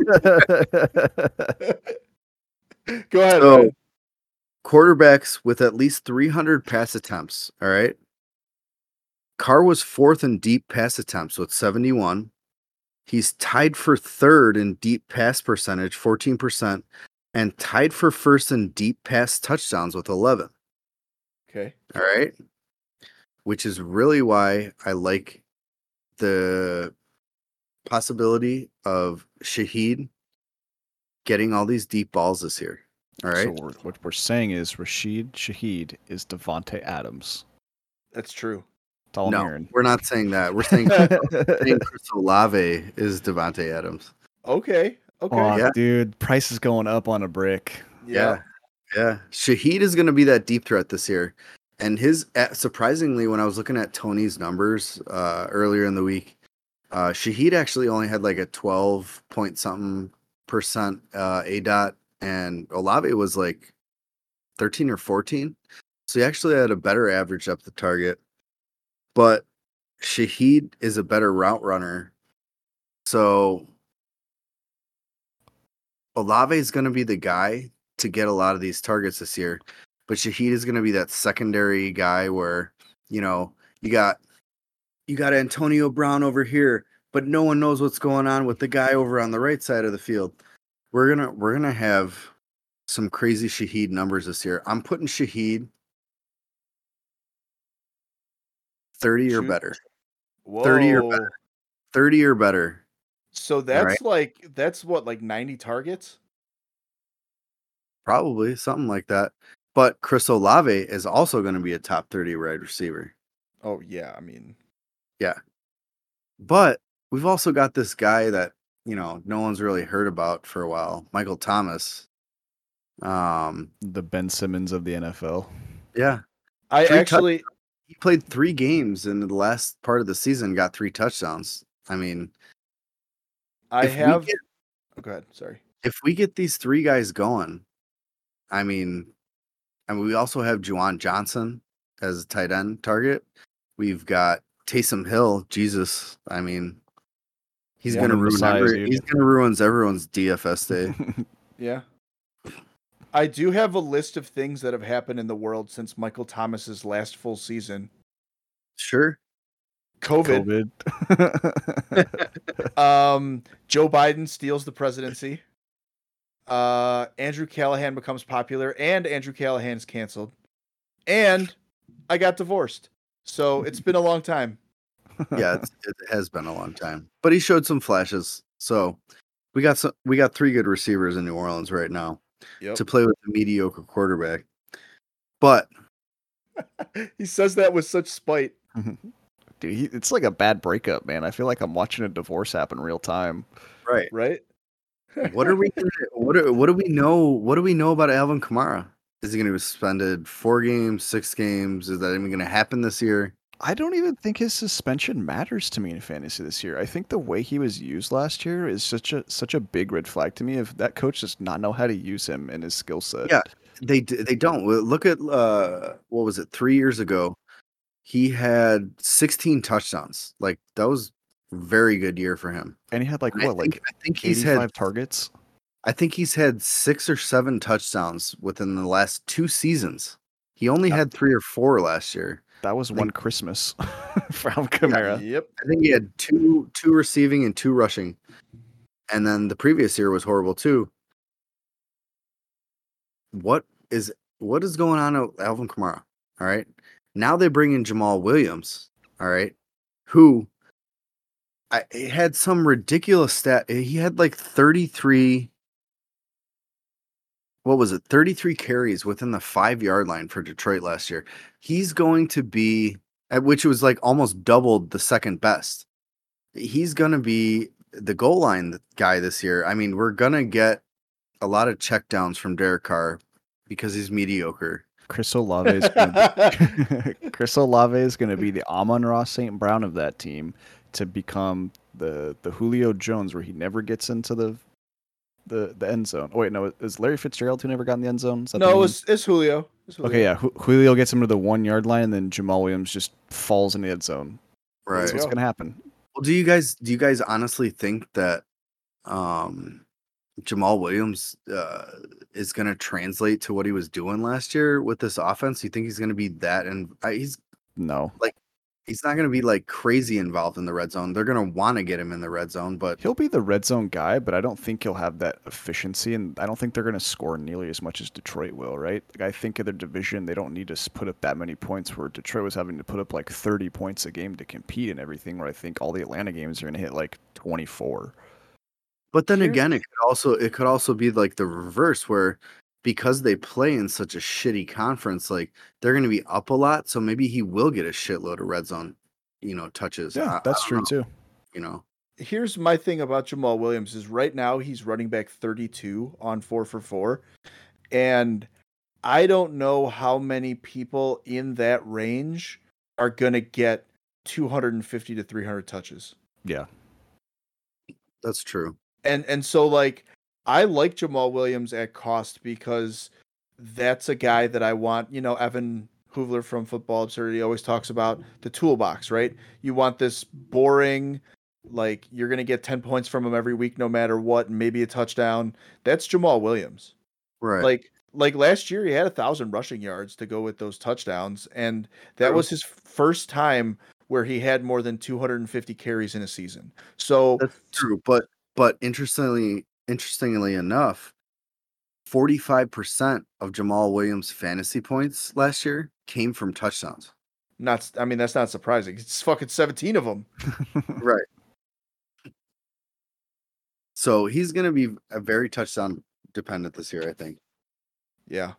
ahead. So, Ryan. Quarterbacks with at least 300 pass attempts. All right. Carr was 4th in deep pass attempts with 71. He's tied for 3rd in deep pass percentage, 14%, and tied for 1st in deep pass touchdowns with 11. Okay. All right. Which is really why I like the possibility of Shaheed getting all these deep balls this year. All right. So what we're saying is Rashid Shaheed is Devontae Adams. That's true. That's all I'm hearing. We're not saying that. We're saying Chris Olave is Devontae Adams. Okay. Oh, yeah. Dude, price is going up on a brick. Yeah. Shaheed is going to be that deep threat this year. And surprisingly, when I was looking at Tony's numbers earlier in the week, Shaheed actually only had like a 12 point something percent ADOT, and Olave was like 13 or 14. So he actually had a better average up the target. But Shaheed is a better route runner. So Olave is going to be the guy to get a lot of these targets this year. But Shaheed is going to be that secondary guy where, you got Antonio Brown over here, but no one knows what's going on with the guy over on the right side of the field. We're gonna have some crazy Shaheed numbers this year. I'm putting Shaheed 30 or Shoot. better. Whoa. 30 or better. 30 or better. So that's what, like 90 targets? Probably something like that. But Chris Olave is also going to be a top 30 wide receiver. Oh yeah, I mean, yeah. But we've also got this guy that, no one's really heard about for a while, Michael Thomas. The Ben Simmons of the NFL. Yeah. He played 3 games in the last part of the season, got 3 touchdowns. I mean, go ahead, sorry. If we get these 3 guys going, I mean, we also have Juwan Johnson as a tight end target. We've got Taysom Hill. Jesus, I mean, he's gonna ruin everyone's DFS day. Yeah. I do have a list of things that have happened in the world since Michael Thomas's last full season. Sure. COVID. Joe Biden steals the presidency. Andrew Callahan becomes popular, and Andrew Callahan is canceled. And I got divorced. So it's been a long time. Yeah, it has been a long time. But he showed some flashes. So we got 3 good receivers in New Orleans right now to play with a mediocre quarterback. But he says that with such spite. Dude, it's like a bad breakup, man. I feel like I'm watching a divorce happen real time. Right. What are we what do we know? What do we know about Alvin Kamara? Is he going to be suspended 4 games, 6 games? Is that even going to happen this year? I don't even think his suspension matters to me in fantasy this year. I think the way he was used last year is such a big red flag to me. If that coach does not know how to use him and his skill set. Yeah, they don't. Look at what was it, 3 years ago? He had 16 touchdowns. Like, that was a very good year for him. And he had I think he's 85 had targets. I think he's had 6 or 7 touchdowns within the last 2 seasons. He only had 3 or 4 last year. That was one Christmas from Kamara. Yeah, yep. I think he had two receiving and 2 rushing. And then the previous year was horrible too. What is going on with Alvin Kamara? All right. Now they bring in Jamal Williams. All right. Who he had some ridiculous stat. He had 33. What was it? 33 carries within the 5-yard line for Detroit last year. He's going to be, which was almost doubled the second best. He's going to be the goal line guy this year. I mean, we're going to get a lot of checkdowns from Derek Carr because he's mediocre. Chris Olave is going to be the Amon-Ra St. Brown of that team to become the Julio Jones, where he never gets into the end zone. Oh wait, no, is Larry Fitzgerald who never got in the end zone? No, it's Julio. Okay, yeah, Julio gets him to the 1-yard line, and then Jamal Williams just falls in the end zone. Right, that's what's gonna happen. Well, do you guys honestly think that Jamal Williams is going to translate to what he was doing last year with this offense? You think he's going to be that? And he's no, he's not going to be crazy involved in the red zone. They're going to want to get him in the red zone, but he'll be the red zone guy. But I don't think he'll have that efficiency, and I don't think they're going to score nearly as much as Detroit will. Right? I think in their division they don't need to put up that many points. Where Detroit was having to put up 30 points a game to compete and everything. Where I think all the Atlanta games are going to hit 24. But then again, it could also be the reverse, where because they play in such a shitty conference, they're going to be up a lot. So maybe he will get a shitload of red zone, touches. Yeah, that's true too. Here's my thing about Jamal Williams is right now he's running back 32 on 4-for-4. And I don't know how many people in that range are going to get 250 to 300 touches. Yeah. That's true. And so I like Jamal Williams at cost because that's a guy that I want. Evan Hoovler from Football Absurdity always talks about the toolbox, right? You want this boring, you're going to get 10 points from him every week no matter what, and maybe a touchdown. That's Jamal Williams. Right. Like last year he had 1,000 rushing yards to go with those touchdowns, and that was his first time where he had more than 250 carries in a season. So that's true, but interestingly enough, 45% of Jamal Williams' fantasy points last year came from touchdowns. That's not surprising. It's fucking 17 of them. Right. So he's going to be a very touchdown dependent this year, I think. Yeah.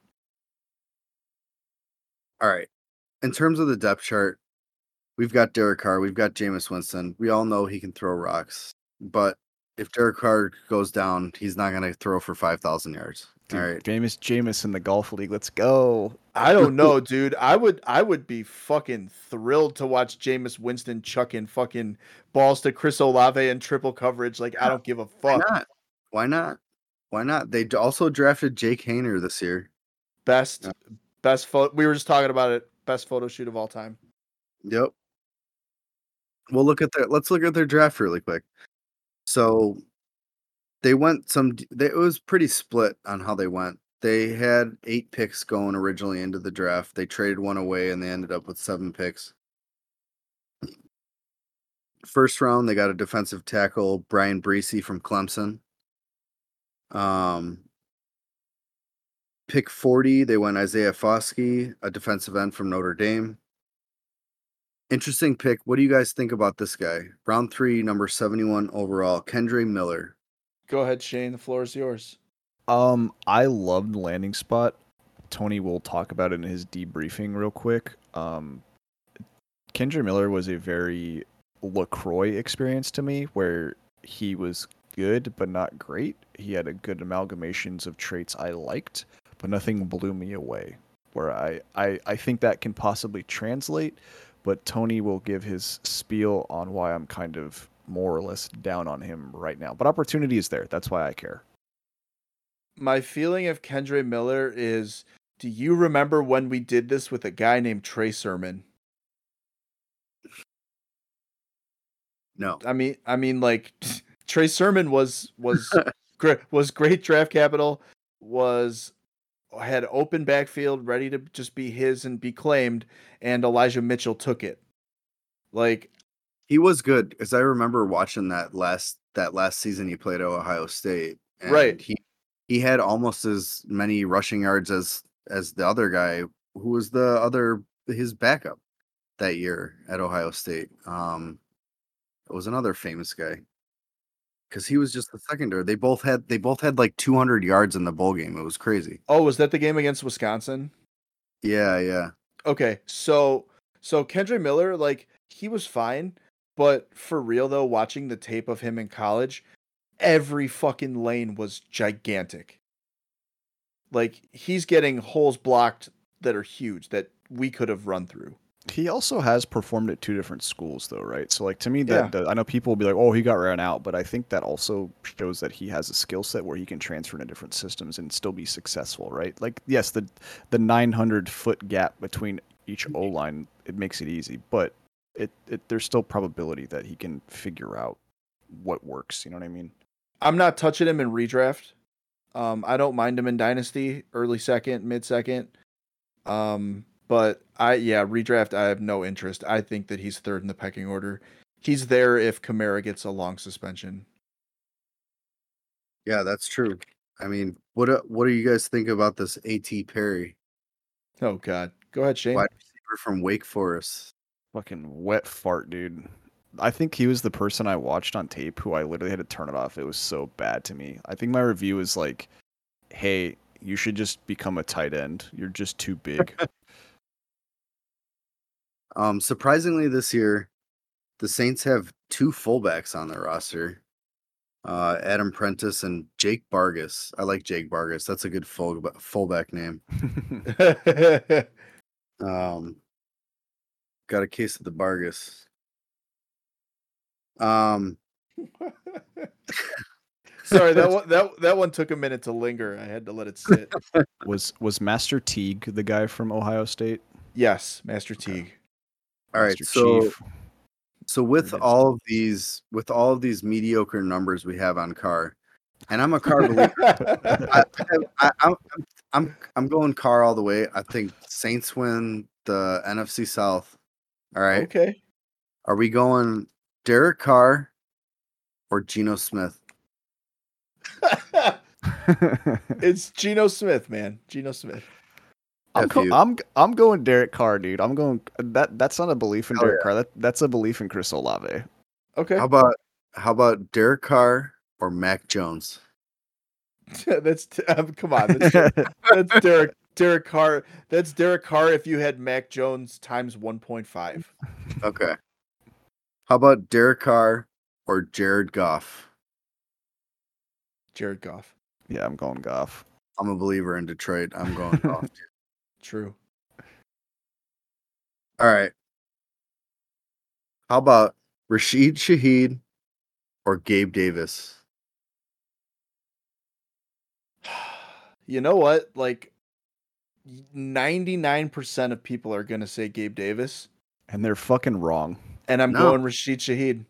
All right. In terms of the depth chart, we've got Derek Carr, we've got Jameis Winston. We all know he can throw rocks, but if Derek Carr goes down, he's not going to throw for 5,000 yards. Dude, all right. Jameis in the golf league. Let's go. I don't know, dude. I would be fucking thrilled to watch Jameis Winston chucking fucking balls to Chris Olave in triple coverage. Like, I don't give a fuck. Why not? They also drafted Jake Haener this year. Best photo. We were just talking about it. Best photo shoot of all time. Yep. Well, let's look at their draft really quick. So it was pretty split on how they went. They had 8 picks going originally into the draft. They traded one away and they ended up with 7 picks. First round, they got a defensive tackle, Brian Breesy from Clemson. Pick 40, they went Isaiah Foskey, a defensive end from Notre Dame. Interesting pick. What do you guys think about this guy? Round 3, number 71 overall, Kendre Miller. Go ahead, Shane. The floor is yours. I loved the landing spot. Tony will talk about it in his debriefing real quick. Kendre Miller was a very LaCroix experience to me, where he was good but not great. He had a good amalgamations of traits I liked, but nothing blew me away. Where I think that can possibly translate, but Tony will give his spiel on why I'm kind of more or less down on him right now. But opportunity is there. That's why I care. My feeling of Kendre Miller is, do you remember when we did this with a guy named Trey Sermon? No. I mean, like, Trey Sermon was great draft capital, had open backfield ready to just be his and be claimed, and Elijah Mitchell took it. Like, he was good because I remember watching that last season he played at Ohio State. And right. He had almost as many rushing yards as the other guy who was his backup that year at Ohio State. It was another famous guy because he was just the secondary. They both had like 200 yards in the bowl game. It was crazy. Oh, was that the game against Wisconsin? Yeah. Okay, so Kendre Miller, like, he was fine, but for real though, watching the tape of him in college, every fucking lane was gigantic. Like, he's getting holes blocked that are huge that we could have run through. He also has performed at 2 different schools, though, right? So, like, to me, I know people will be like, "Oh, he got ran out," but I think that also shows that he has a skill set where he can transfer into different systems and still be successful, right? Like, yes, the 900-foot gap between each O line, it makes it easy, but there's still probability that he can figure out what works. You know what I mean? I'm not touching him in redraft. I don't mind him in dynasty, early second, mid second. But redraft, I have no interest. I think that he's third in the pecking order. He's there if Kamara gets a long suspension. Yeah, that's true. I mean, what do you guys think about this A.T. Perry? Oh God, go ahead, Shane. Wide receiver from Wake Forest. Fucking wet fart, dude. I think he was the person I watched on tape who I literally had to turn it off. It was so bad to me. I think my review is like, "Hey, you should just become a tight end. You're just too big." Surprisingly this year, the Saints have 2 fullbacks on their roster. Adam Prentice and Jake Bargas. I like Jake Bargas. That's a good fullback name. Got a case of the Bargas. Sorry, that one took a minute to linger. I had to let it sit. Was Master Teague the guy from Ohio State? Yes, Master Teague. All right, so with all of these mediocre numbers we have on Carr, and I'm a Carr believer. I'm going Carr all the way. I think Saints win the NFC South. All right. Okay. Are we going Derek Carr or Geno Smith? It's Geno Smith, man. Geno Smith. I'm going Derek Carr, dude. I'm going that's not a belief in Derek Carr. That's a belief in Chris Olave. Okay. How about Derek Carr or Mac Jones? That's come on. That's Derek Carr. That's Derek Carr if you had Mac Jones times 1.5. Okay. How about Derek Carr or Jared Goff? Jared Goff. Yeah, I'm going Goff. I'm a believer in Detroit. I'm going Goff. True. All right. How about Rashid Shaheed or Gabe Davis? You know what? Like 99% of people are going to say Gabe Davis. And they're fucking wrong. And I'm going Rashid Shaheed.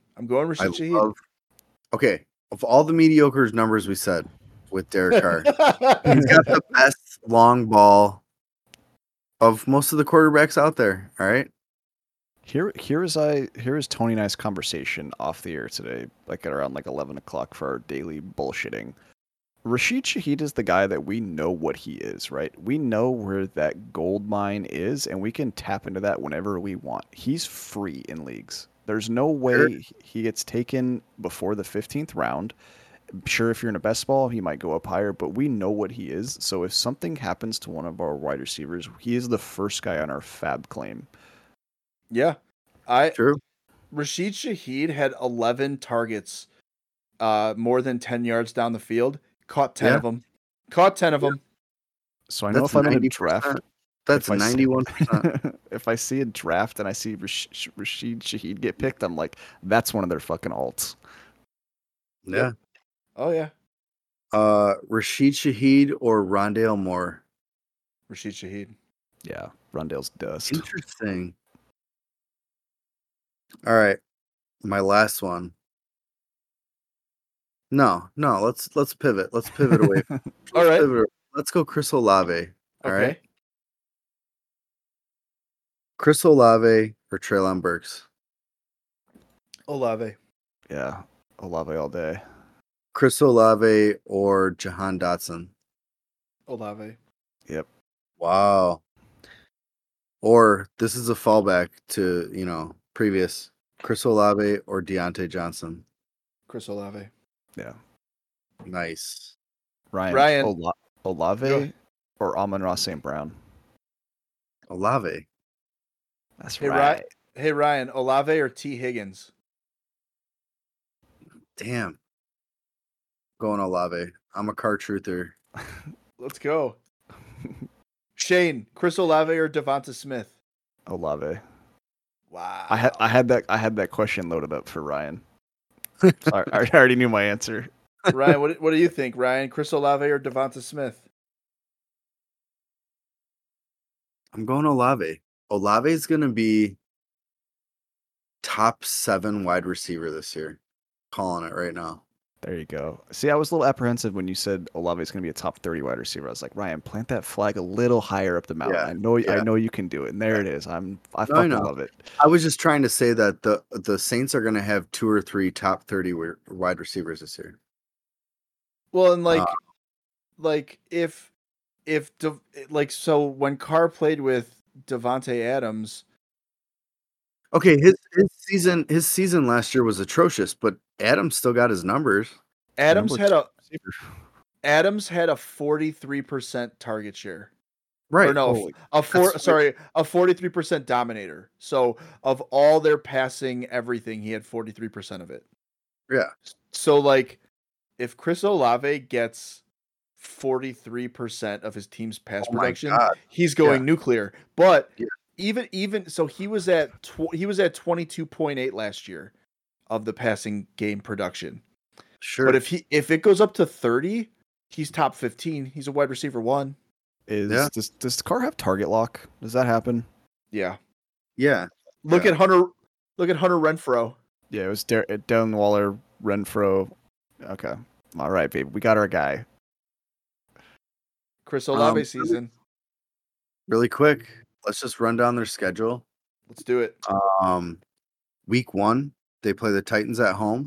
Okay. Of all the mediocre numbers we said with Derek Carr, he's got the best long ball of most of the quarterbacks out there. All right. Here is Tony and I's conversation off the air today, like at around 11 o'clock for our daily bullshitting. Rashid Shaheed is the guy that we know what he is, right? We know where that gold mine is, and we can tap into that whenever we want. He's free in leagues. There's no way he gets taken before the 15th round. Sure, if you're in a best ball, he might go up higher, but we know what he is. So if something happens to one of our wide receivers, he is the first guy on our fab claim. Yeah. True. Rashid Shaheed had 11 targets more than 10 yards down the field. Caught 10 of them. So I know if I'm in a draft, that's 91%. If I see a draft and I see Rashid Shaheed get picked, I'm like, that's one of their fucking alts. Yeah. Oh yeah. Rashid Shaheed or Rondale Moore? Rashid Shaheed. Yeah, Rondale's dust. Interesting. All right, my last one. No, let's pivot. Let's pivot away. All right. Let's go Chris Olave. All okay. right. Chris Olave or Treylon Burks? Olave. Yeah, Olave all day. Chris Olave or Jahan Dotson? Olave. Yep. Wow. Or this is a fallback to, previous Chris Olave or Deontay Johnson? Chris Olave. Yeah. Nice. Ryan. Olave or Amon-Ra St. Brown? Olave. That's right. Hey, Ryan, Olave or T. Higgins? Damn. Going Olave. I'm a car truther. Let's go. Shane, Chris Olave or Devonta Smith? Olave. Wow. I had that question loaded up for Ryan. Sorry, I already knew my answer. Ryan, what do you think, Ryan? Chris Olave or Devonta Smith? I'm going Olave. Olave is going to be top 7 wide receiver this year. Calling it right now. There you go. See, I was a little apprehensive when you said Olave is going to be a top 30 wide receiver. I was like, Ryan, plant that flag a little higher up the mountain. Yeah, I know you can do it. And there it is. I fucking love it. I was just trying to say that the Saints are going to have 2 or 3 top 30 wide receivers this year. Well, and so when Carr played with Devontae Adams. Okay, his season last year was atrocious, but Adams still got his numbers. Adams had a 43% target share. Right. Or no, a 43% dominator. So of all their passing everything, he had 43% of it. Yeah. So if Chris Olave gets 43% of his team's pass production, he's going nuclear. But even so, he was at 22.8 last year of the passing game production. Sure. But if it goes up to 30, he's top 15. He's a wide receiver 1. Does Carr have target lock? Does that happen? Yeah. Yeah. Look at Hunter Renfrow. Yeah, it was Darren Waller, Renfrow. Okay. All right, babe. We got our guy. Chris Olave season. Really quick, let's just run down their schedule. Let's do it. Week 1, they play the Titans at home.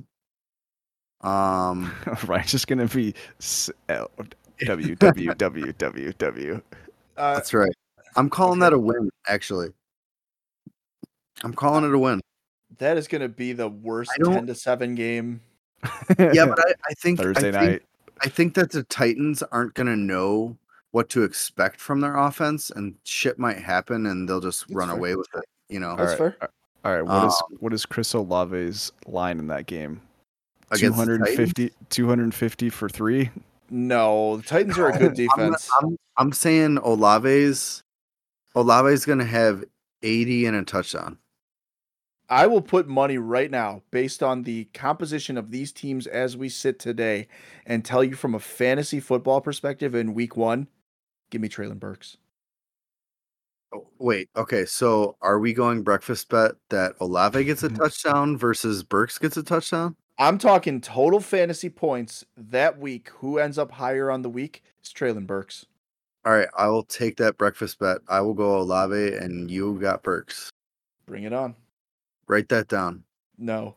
Ryan's just gonna be W. That's right. I'm calling that a win, actually. I'm calling it a win. That is going to be the worst 10-7 game. Yeah, but I think Thursday night. I think that the Titans aren't going to know what to expect from their offense, and shit might happen, and they'll just run away with it. You know, That's fair. All right. What is Chris Olave's line in that game? Against 250 for 3. No, the Titans are a good defense. I'm saying Olave's going to have 80 and a touchdown. I will put money right now based on the composition of these teams as we sit today and tell you from a fantasy football perspective in week 1, give me Treylon Burks. Oh, wait, okay, so are we going breakfast bet that Olave gets a touchdown versus Burks gets a touchdown? I'm talking total fantasy points that week. Who ends up higher on the week is Treylon Burks. All right, I will take that breakfast bet. I will go Olave and you got Burks. Bring it on. Write that down. No.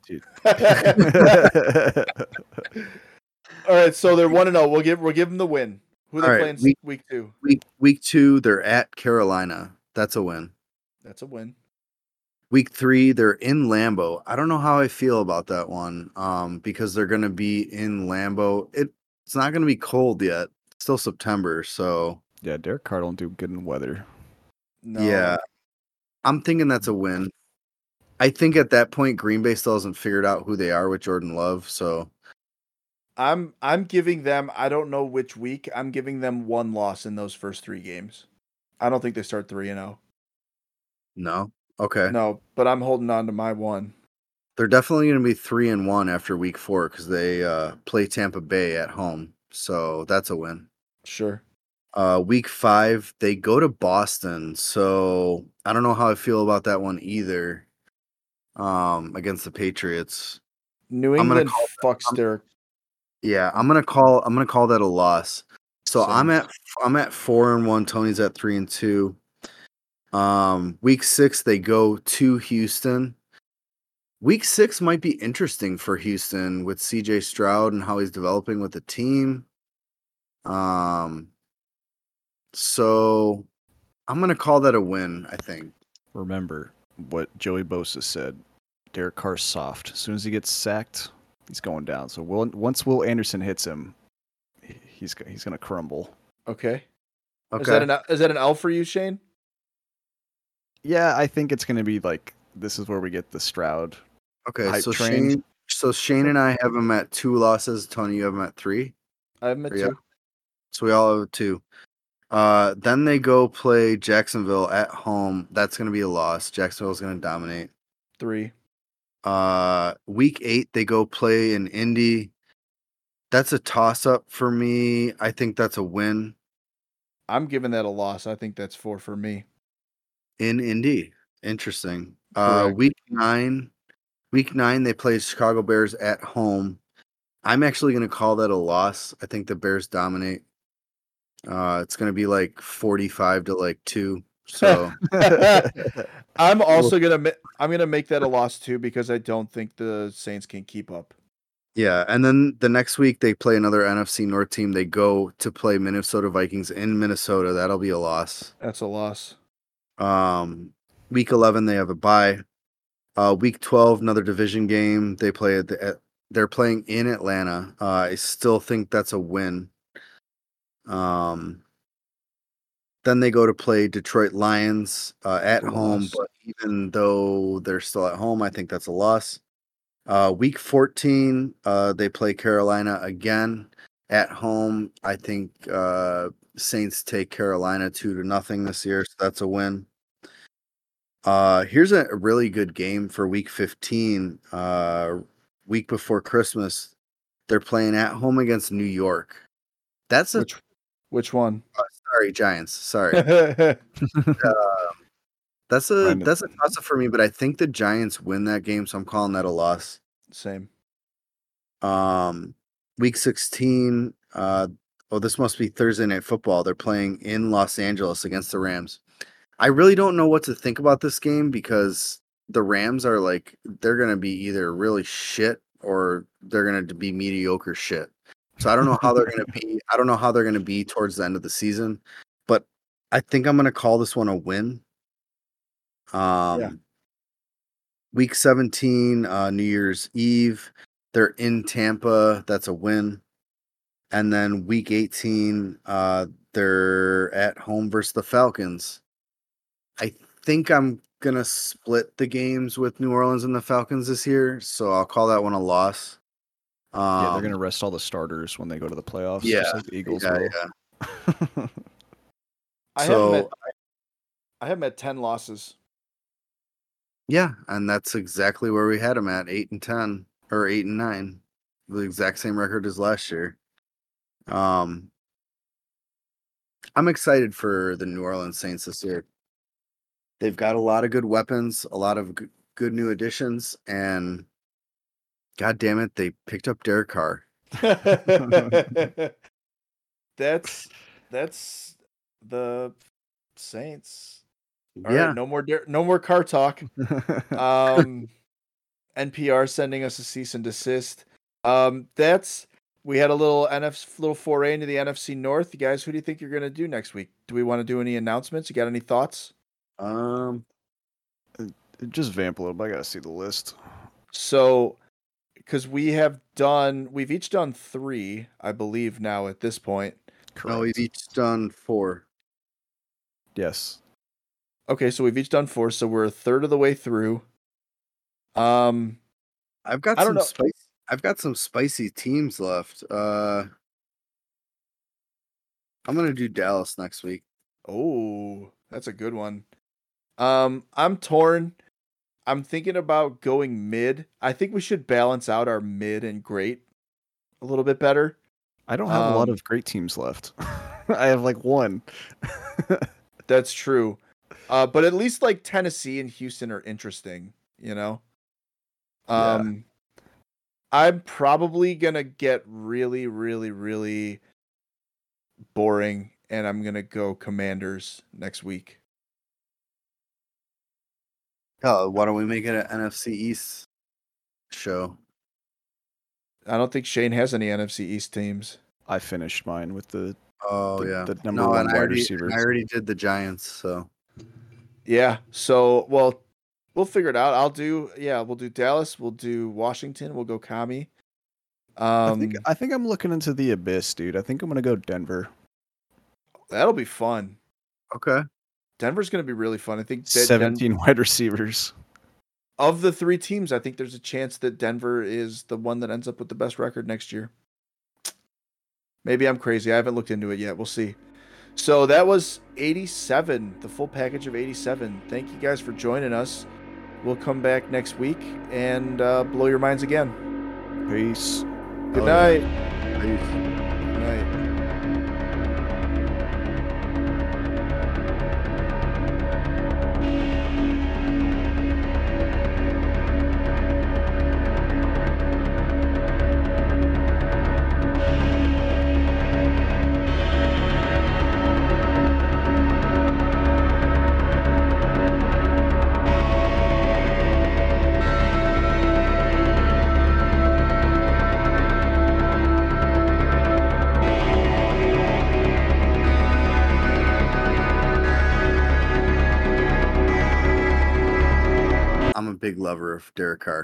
All right, so they're 1-0. We'll give them the win. Who are they playing week 2? Week 2, they're at Carolina. That's a win. That's a win. Week 3, they're in Lambeau. I don't know how I feel about that one. Because they're gonna be in Lambeau. It's not gonna be cold yet. It's still September, so yeah, Derek Carr don't do good in weather. No. Yeah. I'm thinking that's a win. I think at that point Green Bay still hasn't figured out who they are with Jordan Love, so I'm giving them, I don't know which week, I'm giving them 1 loss in those first 3 games. I don't think they start 3-0. No. Okay. No, but I'm holding on to my 1. They're definitely going to be 3-1 after week 4 because they play Tampa Bay at home, so that's a win. Sure. Week 5, they go to Boston, so I don't know how I feel about that one either. Against the Patriots. New England fucks Derek. Yeah, I'm gonna call that a loss. So Same. I'm at 4-1. Tony's at 3-2. Week 6 they go to Houston. Week 6 might be interesting for Houston with CJ Stroud and how he's developing with the team. So I'm gonna call that a win, I think. Remember what Joey Bosa said. Derek Carr's soft. As soon as he gets sacked, he's going down. So once Will Anderson hits him, he's gonna crumble. Okay. Okay. Is that an L for you, Shane? Yeah, I think it's gonna be like this is where we get the Stroud. Okay, so Shane and I have him at 2 losses. Tony, you have him at 3. I have him at 2. So we all have 2. Then they go play Jacksonville at home. That's going to be a loss. Jacksonville's going to dominate. 3. Week 8 they go play in Indy. That's a toss up for me. I think that's a win. I'm giving that a loss. I think that's 4 for me. In Indy. Interesting. Correct. Week 9 they play Chicago Bears at home. I'm actually going to call that a loss. I think the Bears dominate. It's going to be like 45-2. So I'm also going to make that a loss too because I don't think the Saints can keep up. Yeah, and then the next week they play another NFC North team. They go to play Minnesota Vikings in Minnesota. That'll be a loss. That's a loss. Week 11 they have a bye. Week 12 another division game. They play they're playing in Atlanta. I still think that's a win. Then they go to play Detroit Lions at home, but even though they're still at home, I think that's a loss. Week 14, they play Carolina again at home. I think Saints take Carolina 2-0 this year, so that's a win. Here's a really good game for week 15. Week before Christmas, they're playing at home against New York. That's which one? Sorry, Giants. Sorry. That's a toss-up for me, but I think the Giants win that game, so I'm calling that a loss. Same. Week 16. This must be Thursday Night Football. They're playing in Los Angeles against the Rams. I really don't know what to think about this game because the Rams are they're going to be either really shit or they're going to be mediocre shit. So I don't know how they're going to be. I don't know how they're going to be towards the end of the season. But I think I'm gonna call this one a win. Week 17, New Year's Eve, they're in Tampa. That's a win. And then week 18, they're at home versus the Falcons. I think I'm gonna split the games with New Orleans and the Falcons this year, so I'll call that one a loss. Yeah, they're gonna rest all the starters when they go to the playoffs. Yeah, just like the Eagles will. Yeah. I have them at 10 losses. Yeah, and that's exactly where we had them at 8-10 or 8-9, the exact same record as last year. I'm excited for the New Orleans Saints this year. They've got a lot of good weapons, a lot of good new additions, and God damn it, they picked up Derek Carr. That's the Saints. All Yeah. right, no more car talk. NPR sending us a cease and desist. We had a little foray into the NFC North. You guys, who do you think you're gonna do next week? Do we want to do any announcements? You got any thoughts? Just vamp a little bit. I gotta see the list. So, because we've each done 3, I believe now at this point. Correct. No, we've each done 4. Yes. Okay, so we've each done 4, so we're a third of the way through. I've got I don't know. I've got some spicy teams left. I'm gonna do Dallas next week. Oh, that's a good one. I'm torn. I'm thinking about going mid. I think we should balance out our mid and great a little bit better. I don't have a lot of great teams left. I have like 1. That's true. But at least like Tennessee and Houston are interesting, you know? Yeah. I'm probably going to get really, really, really boring, and I'm going to go Commanders next week. Why don't we make it an NFC East show? I don't think Shane has any NFC East teams. I finished mine with the number 1 wide receiver. I already did the Giants, so yeah. So we'll figure it out. We'll do Dallas, we'll do Washington, we'll go Kami. I think I'm looking into the abyss, dude. I think I'm gonna go Denver. That'll be fun. Okay. Denver's gonna be really fun. I think 17 wide receivers. Of the 3 teams, I think there's a chance that Denver is the one that ends up with the best record next year. Maybe I'm crazy. I haven't looked into it yet. We'll see. So that was 87, the full package of 87. Thank you guys for joining us. We'll come back next week and blow your minds again. Peace. Good night. Peace. Good night. I'm a big lover of Derek Carr.